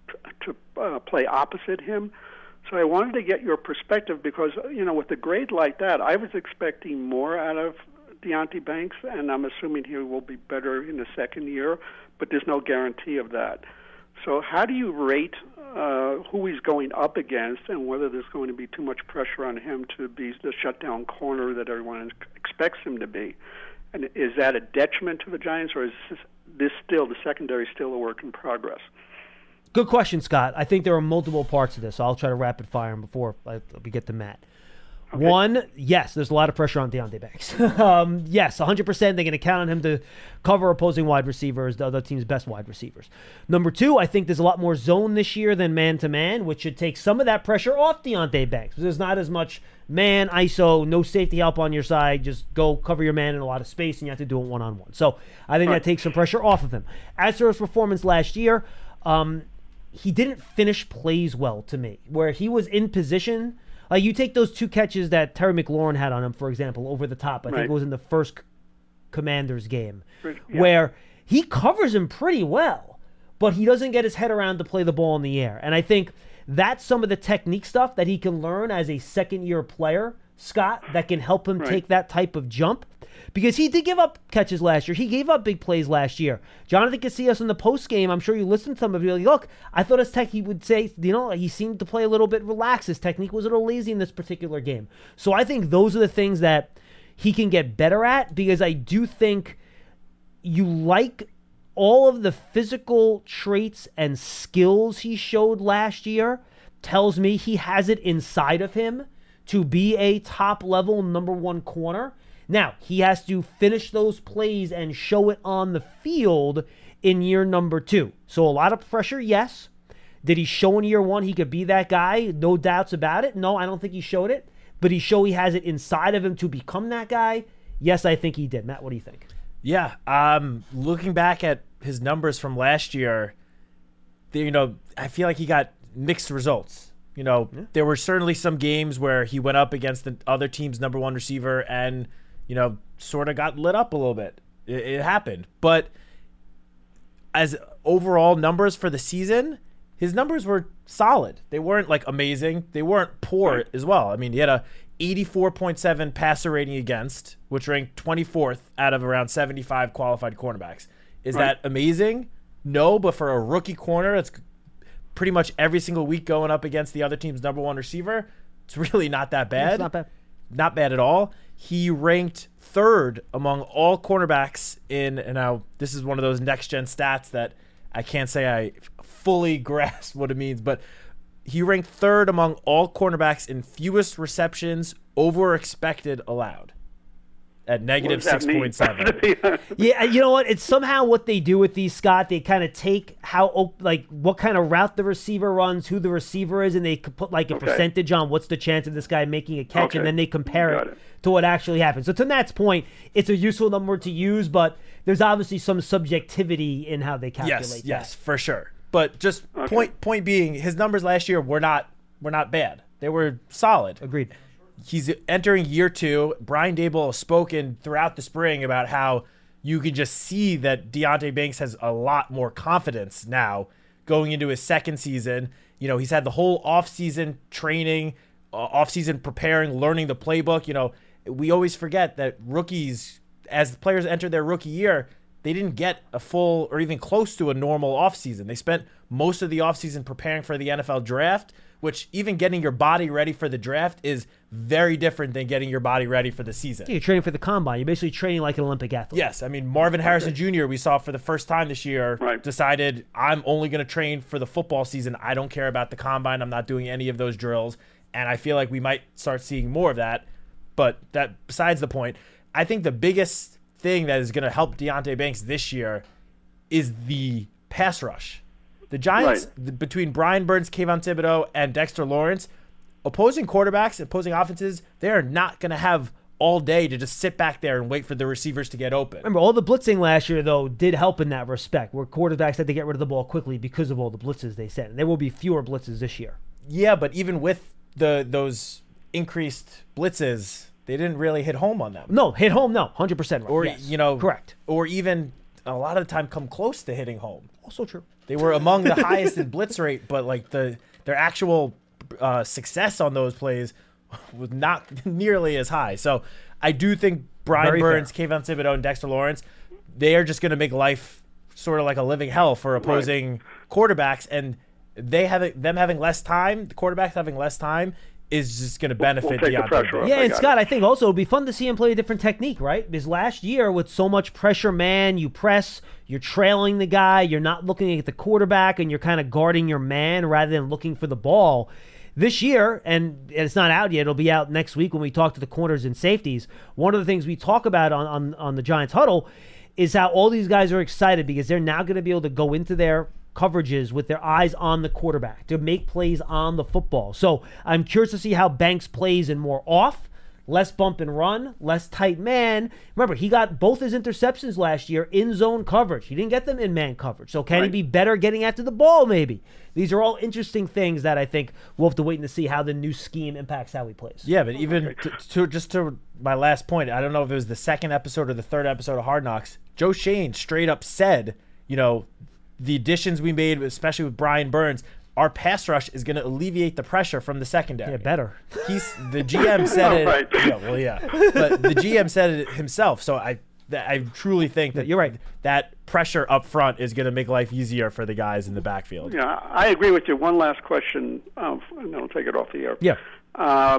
to uh, play opposite him. So I wanted to get your perspective, because, you know, with a grade like that, I was expecting more out of Deonte Banks, and I'm assuming he will be better in the second year, but there's no guarantee of that. So how do you rate uh, who he's going up against, and whether there's going to be too much pressure on him to be the shutdown corner that everyone expects him to be? And is that a detriment to the Giants, or is this, this still, the secondary still a work in progress? Good question, Scott. I think there are multiple parts of this, so I'll try to rapid fire them before we get to Matt. Okay. One, yes, there's a lot of pressure on Deonte Banks. um, yes, one hundred percent they're going to count on him to cover opposing wide receivers, the other team's best wide receivers. Number two, I think there's a lot more zone this year than man-to-man, which should take some of that pressure off Deonte Banks. There's not as much man, I S O, no safety help on your side, just go cover your man in a lot of space, and you have to do it one-on-one. So I think right. that takes some pressure off of him. As for his performance last year, um, he didn't finish plays well to me, where he was in position. Like, you take those two catches that Terry McLaurin had on him, for example, over the top. I right. think it was in the first Commanders game, yeah. where he covers him pretty well, but he doesn't get his head around to play the ball in the air. And I think that's some of the technique stuff that he can learn as a second-year player, Scott, that can help him right. take that type of jump. Because he did give up catches last year. He gave up big plays last year. Jonathan Casillas in the post game, I'm sure you listened to him, and you're like, look, I thought his tech, he would say, you know, he seemed to play a little bit relaxed. His technique was a little lazy in this particular game. So I think those are the things that he can get better at, because I do think you like all of the physical traits and skills he showed last year. Tells me he has it inside of him to be a top-level number one corner. Now, he has to finish those plays and show it on the field in year number two. So a lot of pressure, yes. Did he show in year one he could be that guy? No doubts about it. No, I don't think he showed it. But he showed he has it inside of him to become that guy. Yes, I think he did. Matt, what do you think? Yeah, um, looking back at his numbers from last year, you know, I feel like he got mixed results. You know, yeah. there were certainly some games where he went up against the other team's number one receiver and, you know, sort of got lit up a little bit. It, it happened. But as overall numbers for the season, his numbers were solid. They weren't like amazing. They weren't poor right. as well. I mean, he had a eighty-four point seven passer rating against, which ranked twenty-fourth out of around seventy-five qualified cornerbacks. Is right. that amazing? No, but for a rookie corner, it's pretty much every single week going up against the other team's number one receiver. It's really not that bad. It's not bad. Not bad at all. He ranked third among all cornerbacks in, and now this is one of those next-gen stats that I can't say I fully grasp what it means, but he ranked third among all cornerbacks in fewest receptions over expected allowed at negative six point seven. Yeah, you know what? It's somehow what they do with these, Scott. They kind of take how, like, what kind of route the receiver runs, who the receiver is, and they put like a okay. percentage on what's the chance of this guy making a catch, okay. and then they compare it, it to what actually happens. So to Matt's point, it's a useful number to use, but there's obviously some subjectivity in how they calculate yes, that. Yes, for sure. But just okay. point point being, his numbers last year were not were not bad. They were solid. Agreed. He's entering year two. Brian Daboll has spoken throughout the spring about how you can just see that Deonte Banks has a lot more confidence now going into his second season. You know, he's had the whole offseason training, uh, offseason preparing, learning the playbook. You know, we always forget that rookies, as the players enter their rookie year, they didn't get a full or even close to a normal offseason. They spent most of the offseason preparing for the N F L draft, which even getting your body ready for the draft is very different than getting your body ready for the season. You're training for the combine. You're basically training like an Olympic athlete. Yes. I mean, Marvin Harrison Junior, we saw for the first time this year, right. decided, I'm only going to train for the football season. I don't care about the combine. I'm not doing any of those drills. And I feel like we might start seeing more of that. But that besides the point, I think the biggest thing that is going to help Deonte Banks this year is the pass rush. The Giants, right. the, between Brian Burns, Kayvon Thibodeau, and Dexter Lawrence, opposing quarterbacks, opposing offenses, they are not going to have all day to just sit back there and wait for the receivers to get open. Remember, all the blitzing last year, though, did help in that respect, where quarterbacks had to get rid of the ball quickly because of all the blitzes they sent. And there will be fewer blitzes this year. Yeah, but even with the those increased blitzes, they didn't really hit home on them. No, hit home, no, one hundred percent right. Or, yes. you know, correct. Or even a lot of the time come close to hitting home. Also true. They were among the highest in blitz rate, but like the their actual uh, success on those plays was not nearly as high. So I do think Brian Very Burns, fair. Kayvon Thibodeau, and Dexter Lawrence, they are just going to make life sort of like a living hell for opposing right. quarterbacks, and they having them having less time, the quarterbacks having less time, is just going to benefit we'll Deonte Banks. Yeah, and Scott, it. I think also it would be fun to see him play a different technique, right? Because last year with so much pressure, man, you press, you're trailing the guy, you're not looking at the quarterback, and you're kind of guarding your man rather than looking for the ball. This year, and it's not out yet, it'll be out next week when we talk to the corners and safeties. One of the things we talk about on, on, on the Giants Huddle is how all these guys are excited because they're now going to be able to go into their coverages with their eyes on the quarterback to make plays on the football. So I'm curious to see how Banks plays in more off, less bump and run, less tight man. Remember, he got both his interceptions last year in zone coverage. He didn't get them in man coverage. So can right. he be better getting after the ball maybe? These are all interesting things that I think we'll have to wait and see how the new scheme impacts how he plays. Yeah, but even to, to just to my last point, I don't know if it was the second episode or the third episode of Hard Knocks, Joe Schoen straight up said, you know, the additions we made, especially with Brian Burns, our pass rush is going to alleviate the pressure from the secondary. Yeah, better. He's the G M said it. Right. Yeah, well, yeah, but the G M said it himself. So I, th- I truly think that you're right. That pressure up front is going to make life easier for the guys in the backfield. Yeah, I agree with you. One last question, um, and then I'll take it off the air. Yeah. Uh,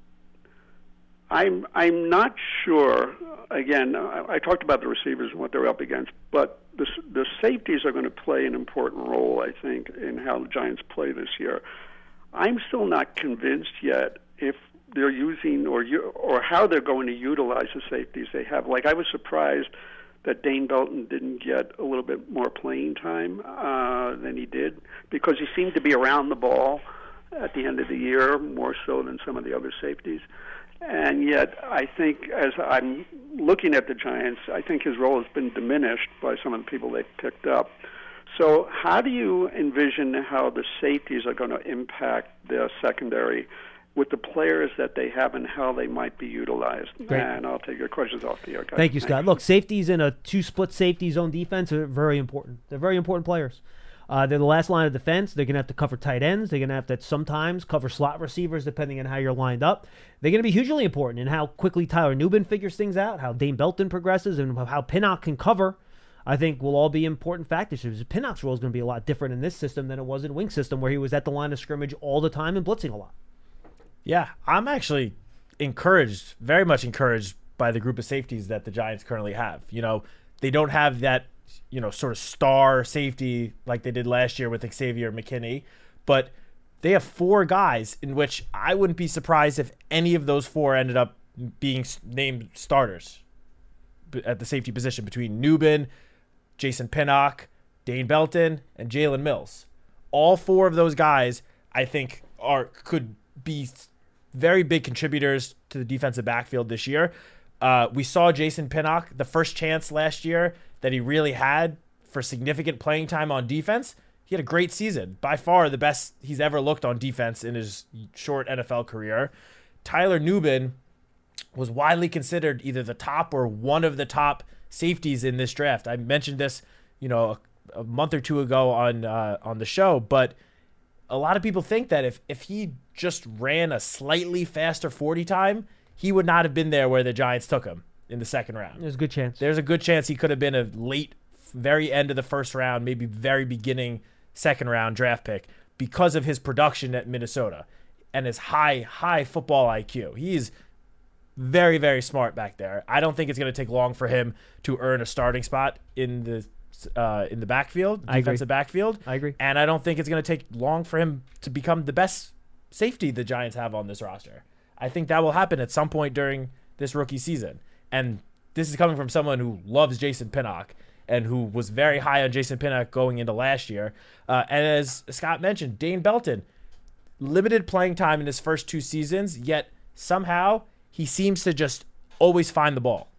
I'm I'm not sure. Again, I, I talked about the receivers and what they're up against, but the the safeties are going to play an important role, I think, in how the Giants play this year. I'm still not convinced yet if they're using or or how they're going to utilize the safeties they have. Like, I was surprised that Dane Belton didn't get a little bit more playing time uh, than he did, because he seemed to be around the ball at the end of the year more so than some of the other safeties. And yet, I think as I'm looking at the Giants, I think his role has been diminished by some of the people they've picked up. So how do you envision how the safeties are going to impact their secondary with the players that they have and how they might be utilized. Great. And I'll take your questions off the air, guys. Thank you, Thanks. Scott. Look, safeties in a two-split safety zone defense are very important. They're very important players. Uh, they're the last line of defense. They're going to have to cover tight ends. They're going to have to sometimes cover slot receivers depending on how you're lined up. They're going to be hugely important in how quickly Tyler Nubin figures things out, how Dane Belton progresses, and how Pinnock can cover. I think will all be important factors. Pinnock's role is going to be a lot different in this system than it was in Wink's system, where he was at the line of scrimmage all the time and blitzing a lot. Yeah, I'm actually encouraged, very much encouraged by the group of safeties that the Giants currently have. You know, they don't have that, you know, sort of star safety like they did last year with Xavier McKinney, but they have four guys in which I wouldn't be surprised if any of those four ended up being named starters at the safety position between Nubin, Jason Pinnock, Dane Belton, and Jalen Mills. All four of those guys, I think, are could be very big contributors to the defensive backfield this year. Uh, we saw Jason Pinnock, the first chance last year that he really had for significant playing time on defense. He had a great season, by far the best he's ever looked on defense in his short N F L career. Tyler Nubin was widely considered either the top or one of the top safeties in this draft. I mentioned this, you know, a, a month or two ago on uh, on the show, but a lot of people think that if if he just ran a slightly faster forty time, he would not have been there where the Giants took him in the second round. There's a good chance. There's a good chance he could have been a late, very end of the first round, maybe very beginning second round draft pick because of his production at Minnesota and his high, high football I Q. He's very, very smart back there. I don't think it's going to take long for him to earn a starting spot in the uh, in the backfield, defensive backfield. I agree. And I don't think it's going to take long for him to become the best safety the Giants have on this roster. I think that will happen at some point during this rookie season. And this is coming from someone who loves Jason Pinnock and who was very high on Jason Pinnock going into last year. Uh, and as Scott mentioned, Dane Belton, limited playing time in his first two seasons, yet somehow he seems to just always find the ball.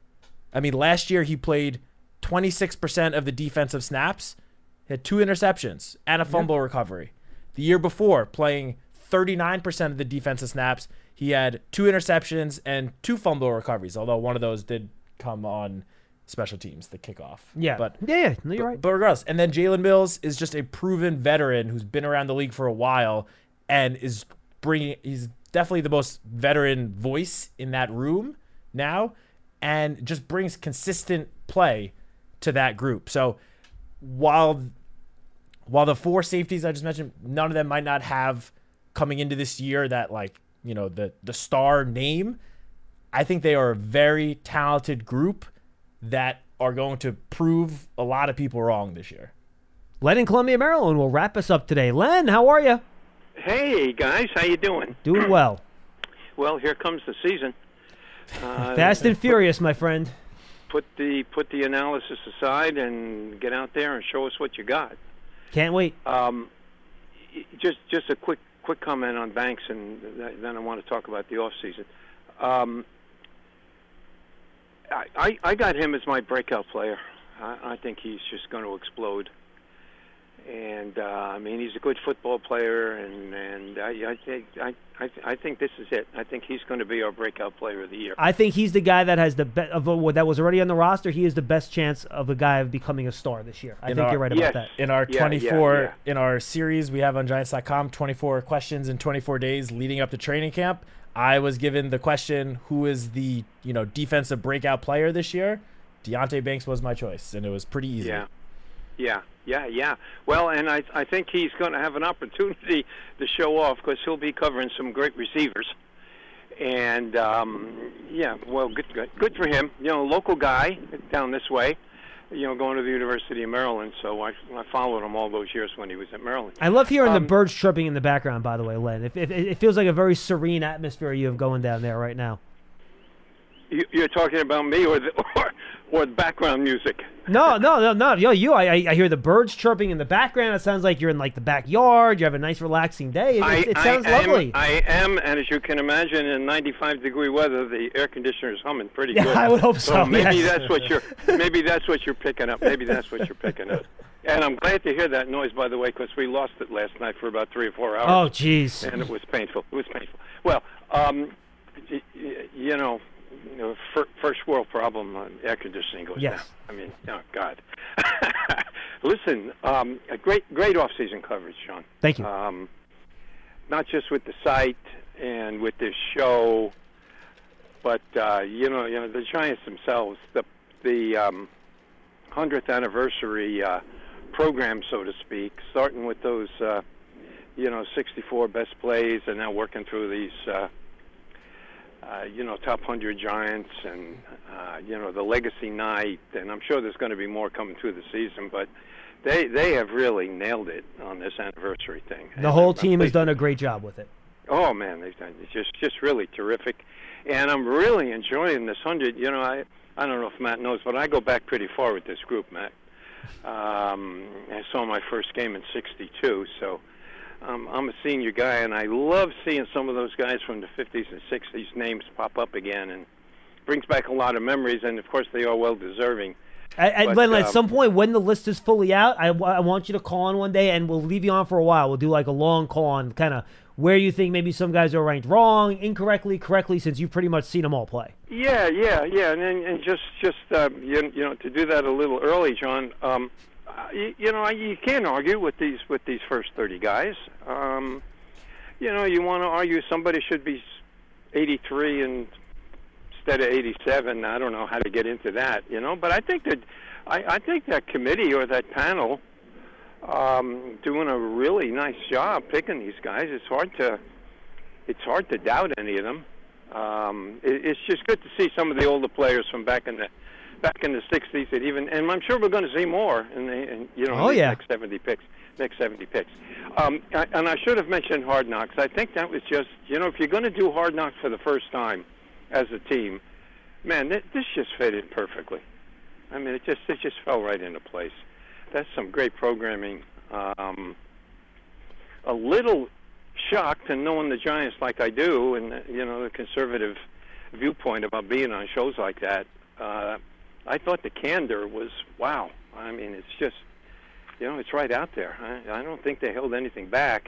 I mean, last year he played twenty-six percent of the defensive snaps, had two interceptions, and a fumble yeah. recovery. The year before, playing thirty-nine percent of the defensive snaps, he had two interceptions and two fumble recoveries, although one of those did come on special teams, the kickoff. Yeah, but yeah, yeah. No, you're but, right. But regardless, and then Jalen Mills is just a proven veteran who's been around the league for a while and is bringing. He's definitely the most veteran voice in that room now, and just brings consistent play to that group. So while while the four safeties I just mentioned, none of them might not have coming into this year that, like, you know, the the star name, I think they are a very talented group that are going to prove a lot of people wrong this year. Len in Columbia, Maryland will wrap us up today. Len, how are you? Hey, guys. How you doing? Doing well. Well, here comes the season. Uh, Fast and furious, my friend. Put the put the analysis aside and get out there and show us what you got. Can't wait. Um, just just a quick quick comment on Banks, and then I want to talk about the off season. Um, I, I I got him as my breakout player. I, I think he's just going to explode. And uh, I mean, he's a good football player, and and I I think I, I I think this is it. I think he's going to be our breakout player of the year. I think he's the guy that has the be- of a, that was already on the roster. He is the best chance of a guy of becoming a star this year. I in think our, you're right yes. about that. In our yeah, twenty-four yeah, yeah. in our series we have on Giants dot com, twenty-four questions in twenty-four days leading up to training camp, I was given the question, who is the, you know, defensive breakout player this year? Deonte Banks was my choice, and it was pretty easy. Yeah. Yeah, yeah, yeah. Well, and I I think he's going to have an opportunity to show off because he'll be covering some great receivers. And, um, yeah, well, good, good good for him. You know, local guy down this way, you know, going to the University of Maryland. So I, I followed him all those years when he was at Maryland. I love hearing um, the birds chirping in the background, by the way, Len. It, it, it feels like a very serene atmosphere you have going down there right now. You, you're talking about me or the, or, or the background music? No, no, no, no. Yo, you. I, I hear the birds chirping in the background. It sounds like you're in like the backyard. You have a nice, relaxing day. It, I, it sounds I lovely. Am, I am, and as you can imagine, in ninety-five degree weather, the air conditioner is humming pretty yeah, good. I would hope so. So maybe yes. that's what you're. Maybe that's what you're picking up. Maybe that's what you're picking up. And I'm glad to hear that noise, by the way, because we lost it last night for about three or four hours. Oh, jeez. And it was painful. It was painful. Well, um, y- y- you know, you know fir- first world problem, uh, air conditioning goes yes. down. I mean, oh, God. Listen, um, a great, great off-season coverage, Sean. Thank you. Um, not just with the site and with this show, but, uh, you know, you know, the Giants themselves, the, the um, hundredth anniversary uh, program, so to speak, starting with those, uh, you know, sixty-four best plays, and now working through these, uh, uh, you know, top one hundred Giants, and, uh, you know, the Legacy Night, and I'm sure there's going to be more coming through the season, but they they have really nailed it on this anniversary thing. The whole team has done a great job with it. Oh, man, they've done it's just, just really terrific, and I'm really enjoying this one hundred. You know, I, I don't know if Matt knows, but I go back pretty far with this group, Matt. Um, I saw my first game in sixty-two, so um, I'm a senior guy, and I love seeing some of those guys from the fifties and sixties names pop up again, and brings back a lot of memories, and, of course, they are well-deserving. At, but, Glenn, um, at some point when the list is fully out, I, I want you to call on one day, and we'll leave you on for a while. We'll do like a long call on kind of where you think maybe some guys are ranked wrong, incorrectly, correctly, since you've pretty much seen them all play. Yeah, yeah, yeah, and and just just uh, you, you know to do that a little early, John. Um, you, you know you can't argue with these with these first thirty guys. Um, you know you want to argue somebody should be eighty-three and instead of eighty-seven. I don't know how to get into that, you know. But I think that I, I think that committee or that panel um, doing a really nice job picking these guys. It's hard to it's hard to doubt any of them. Um, it, it's just good to see some of the older players from back in the back in the sixties, and even and I'm sure we're going to see more in the in, you know oh, in the yeah. next seventy picks. Next seventy picks. Um, I, and I should have mentioned Hard Knocks. I think that was just you know if you're going to do Hard Knocks for the first time as a team, man, th- this just fitted perfectly. I mean, it just it just fell right into place. That's some great programming. Um, a little shocked in knowing the Giants like I do, and you know the conservative viewpoint about being on shows like that. Uh, I thought the candor was wow. I mean, it's just you know it's right out there. I, I don't think they held anything back.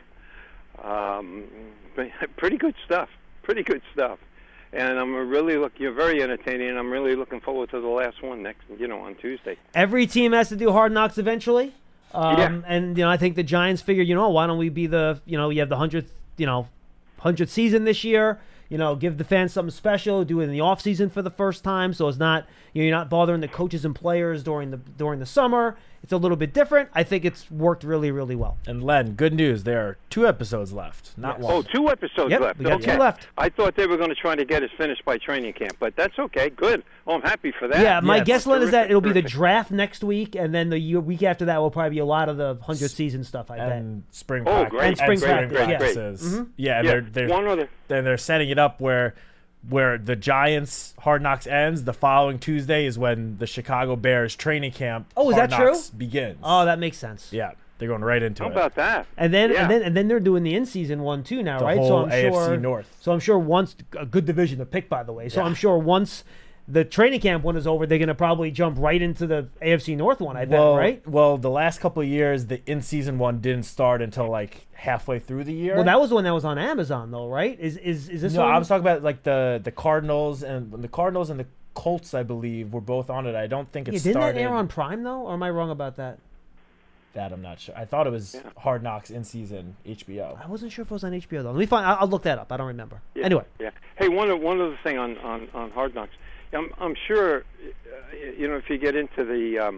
Um, but pretty good stuff. Pretty good stuff. And I'm really look. You're very entertaining, and I'm really looking forward to the last one next. You know, on Tuesday. Every team has to do Hard Knocks eventually. Um, yeah. And you know, I think the Giants figure, you know, why don't we be the, you know, you have the hundredth, you know, hundredth season this year. You know, give the fans something special. Do it in the off season for the first time, so it's not, you know, you're not bothering the coaches and players during the during the summer. It's a little bit different. I think it's worked really, really well. And Len, good news. There are two episodes left, not yes. one. Oh, two episodes yep, left. We got okay. two left. I thought they were going to try to get us finished by training camp, but that's okay. Good. Oh, I'm happy for that. Yeah, my yes. guess, Len, is that it'll be the terrific. draft next week, and then the year, week after that will probably be a lot of the hundredth season stuff. I and bet. spring Oh, practice. great. And spring spring practice, yeah. practices. Mhm. Yeah, and Yeah, they're they're one other. then they're setting it up where where the Giants Hard Knocks ends. The following Tuesday is when the Chicago Bears training camp. Oh, is Hard that true? Knocks begins. Oh, that makes sense. Yeah, they're going right into How it. about that? And then, Yeah. and then, and then they're doing the in-season one too now, The right? whole so I'm A F C sure. North. So I'm sure once a good division to pick, by the way. So Yeah. I'm sure once the training camp one is over, they're going to probably jump right into the A F C North one. I bet, well, right? Well, the last couple of years, the in-season one didn't start until like halfway through the year. Well, that was the one that was on Amazon, though, right? Is is is this? no, one? I was talking about like the the Cardinals and the Cardinals and the Colts, I believe, were both on it. I don't think it Yeah, didn't started. that air on Prime though, or am I wrong about that? That I'm not sure. I thought it was Yeah. Hard Knocks in season H B O. I wasn't sure if it was on H B O though. Let me find. I'll, I'll look that up. I don't remember. Yeah, Anyway, Yeah. Hey, one o- one other thing on on on Hard Knocks. I'm I'm sure, uh, you know, if you get into the, um,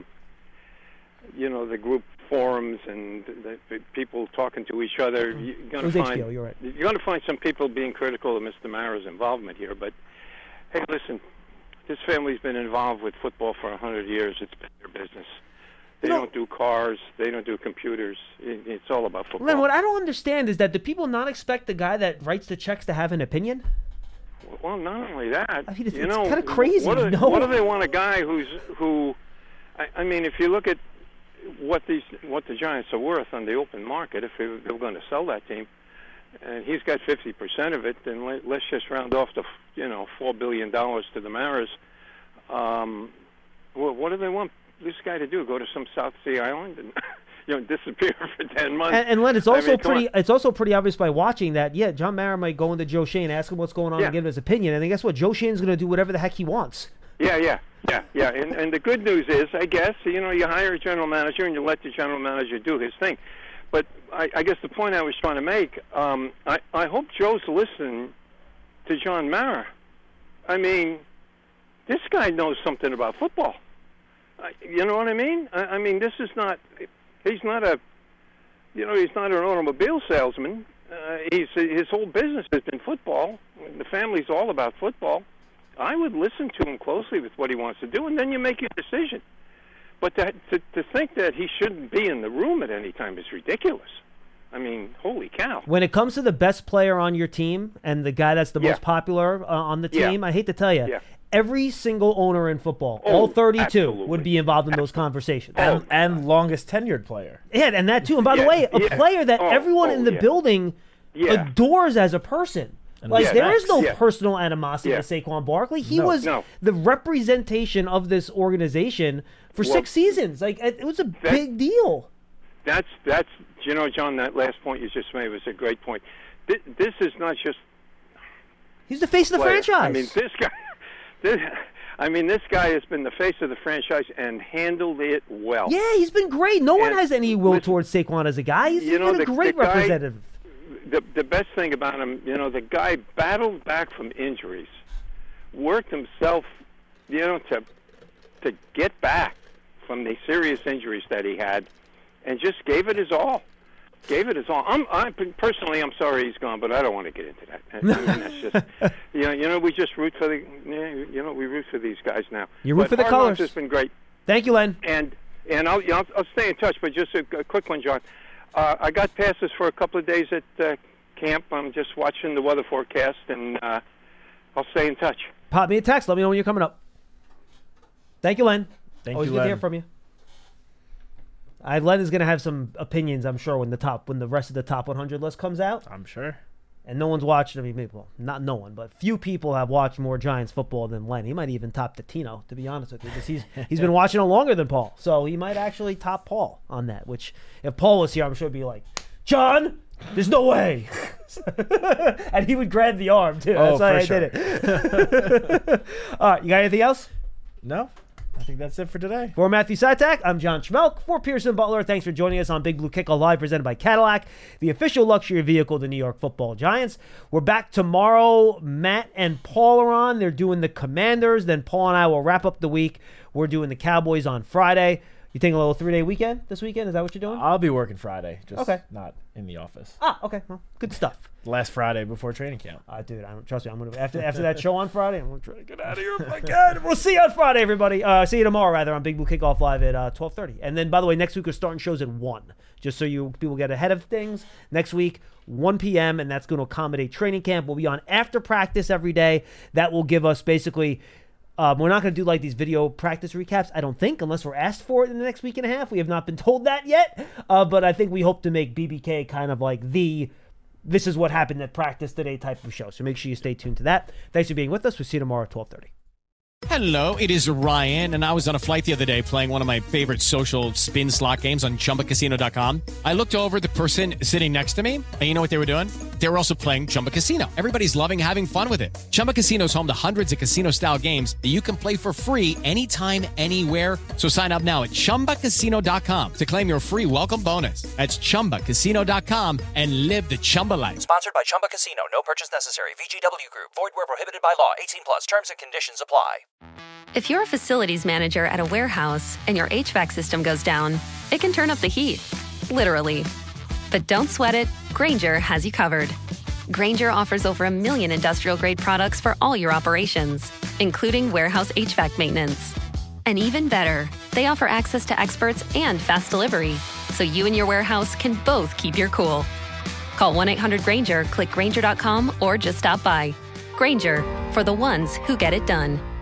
you know, the group forums and the, the people talking to each other, you're it going was to H find B O. You're right. you're going to find some people being critical of Mister Mara's involvement here. But hey, listen, this family's been involved with football for a hundred years. It's been their business. They You know- don't do cars. They don't do computers. It, it's all about football. Len, what I don't understand is that do people not expect the guy that writes the checks to have an opinion? Well, not only that, I mean, it's- you it's know, kinda crazy, What do, you know? what do they want a guy who's who? I, I mean, if you look at what these what the Giants are worth on the open market, if they, they were going to sell that team, and he's got fifty percent of it, then let, let's just round off to you know four billion dollars to the Maras. Um, well, what do they want this guy to do? Go to some South Sea island and you know disappear for ten months? And, and Len, it's also I mean, pretty. It's also pretty obvious by watching that. Yeah, John Mara might go into Joe Schoen, ask him what's going on, Yeah. and give him his opinion. And then guess what? Joe Schoen's going to do whatever the heck he wants. Yeah, yeah, yeah, yeah. And, and the good news is, I guess, you know, you hire a general manager and you let the general manager do his thing. But I, I guess the point I was trying to make, um, I, I hope Joe's listening to John Mara. I mean, this guy knows something about football. I, you know what I mean? I, I mean, this is not, he's not a, you know, he's not an automobile salesman. Uh, he's his whole business has been football. The family's all about football. I would listen to him closely with what he wants to do, and then you make your decision. But to, to, to think that he shouldn't be in the room at any time is ridiculous. I mean, holy cow. When it comes to the best player on your team and the guy that's the Yeah. most popular uh, on the Yeah. team, I hate to tell you, Yeah. every single owner in football, Oh, all thirty-two, absolutely. would be involved in those conversations. And, and longest tenured player. Yeah, and that too. And by the Yeah, way, a yeah. player that Oh, everyone oh, in the yeah. building Yeah. adores as a person. And Like, yeah, there is no yeah. personal animosity Yeah. to Saquon Barkley. He No. was No. the representation of this organization for Well, six seasons. Like, it, it was a big deal. That's that's you know, John. That last point you just made was a great point. This, this is not just. He's the face of the player. franchise. I mean, this guy. This, I mean, this guy has been the face of the franchise and handled it well. Yeah, he's been great. No one And has any will listen, towards Saquon as a guy. He's you know, been a the- great the guy- representative. The the best thing about him, you know, the guy battled back from injuries, worked himself, you know, to to get back from the serious injuries that he had, and just gave it his all. Gave it his all. I'm, I personally, I'm sorry he's gone, but I don't want to get into that. I mean, that's just, you know, you know, we just root for the, you know, we root for these guys now. You root But for the Hard Knocks colors. has been great. Thank you, Len. And and I'll, you know, I'll I'll stay in touch, but just a, a quick one, John. Uh, I got passes for a couple of days at uh, camp. I'm just watching the weather forecast, and uh, I'll stay in touch. Pop me a text. Let me know when you're coming up. Thank you, Len. Thank Always you, good to Len. hear from you. I, Len is going to have some opinions, I'm sure, when the top, when the rest of the top one hundred list comes out. I'm sure. And no one's watched. I mean, maybe, well, not no one, but few people have watched more Giants football than Len. He might even top the Tino, to be honest with you, because he's he's been watching it longer than Paul. So he might actually top Paul on that. Which, if Paul was here, I'm sure he'd be like, John, there's no way. And he would grab the arm too. Oh, That's why for I sure. did it. All right, you got anything else? No, I think that's it for today. For Matthew Satak, I'm John Schmelk. For Pearson Butler, thanks for joining us on Big Blue Kickoff Live, presented by Cadillac, the official luxury vehicle of the New York Football Giants. We're back tomorrow. Matt and Paul are on. They're doing the Commanders. Then Paul and I will wrap up the week. We're doing the Cowboys on Friday. You taking a little three-day weekend this weekend? Is that what you're doing? I'll be working Friday, just Okay. not in the office. Ah, okay. Well, good stuff. Last Friday before training camp. Uh, dude, I don't, trust me. I'm gonna after after that show on Friday. I'm gonna try to get out of here if I can. We'll see you on Friday, everybody. Uh, see you tomorrow, rather, on Big Blue Kickoff Live at uh, twelve thirty. And then, by the way, next week we're starting shows at one, just so you people get ahead of things. Next week, one p.m., and that's going to accommodate training camp. We'll be on after practice every day. That will give us basically. Um, we're not going to do like these video practice recaps, I don't think, unless we're asked for it in the next week and a half. We have not been told that yet. Uh, but I think we hope to make B B K kind of like the this is what happened at practice today type of show. So make sure you stay tuned to that. Thanks for being with us. We'll see you tomorrow at twelve thirty. Hello, it is Ryan, and I was on a flight the other day playing one of my favorite social spin slot games on Chumba Casino dot com. I looked over at the person sitting next to me, and you know what they were doing? They were also playing Chumba Casino. Everybody's loving having fun with it. Chumba Casino is home to hundreds of casino-style games that you can play for free anytime, anywhere. So sign up now at Chumba Casino dot com to claim your free welcome bonus. That's Chumba Casino dot com and live the Chumba life. Sponsored by Chumba Casino. No purchase necessary. V G W Group. Void where prohibited by law. eighteen plus. Terms and conditions apply. If you're a facilities manager at a warehouse and your H V A C system goes down, it can turn up the heat, literally. But don't sweat it. Grainger has you covered. Grainger offers over a million industrial-grade products for all your operations, including warehouse H V A C maintenance. And even better, they offer access to experts and fast delivery, so you and your warehouse can both keep your cool. Call one eight hundred Grainger, click Grainger dot com, or just stop by. Grainger, for the ones who get it done.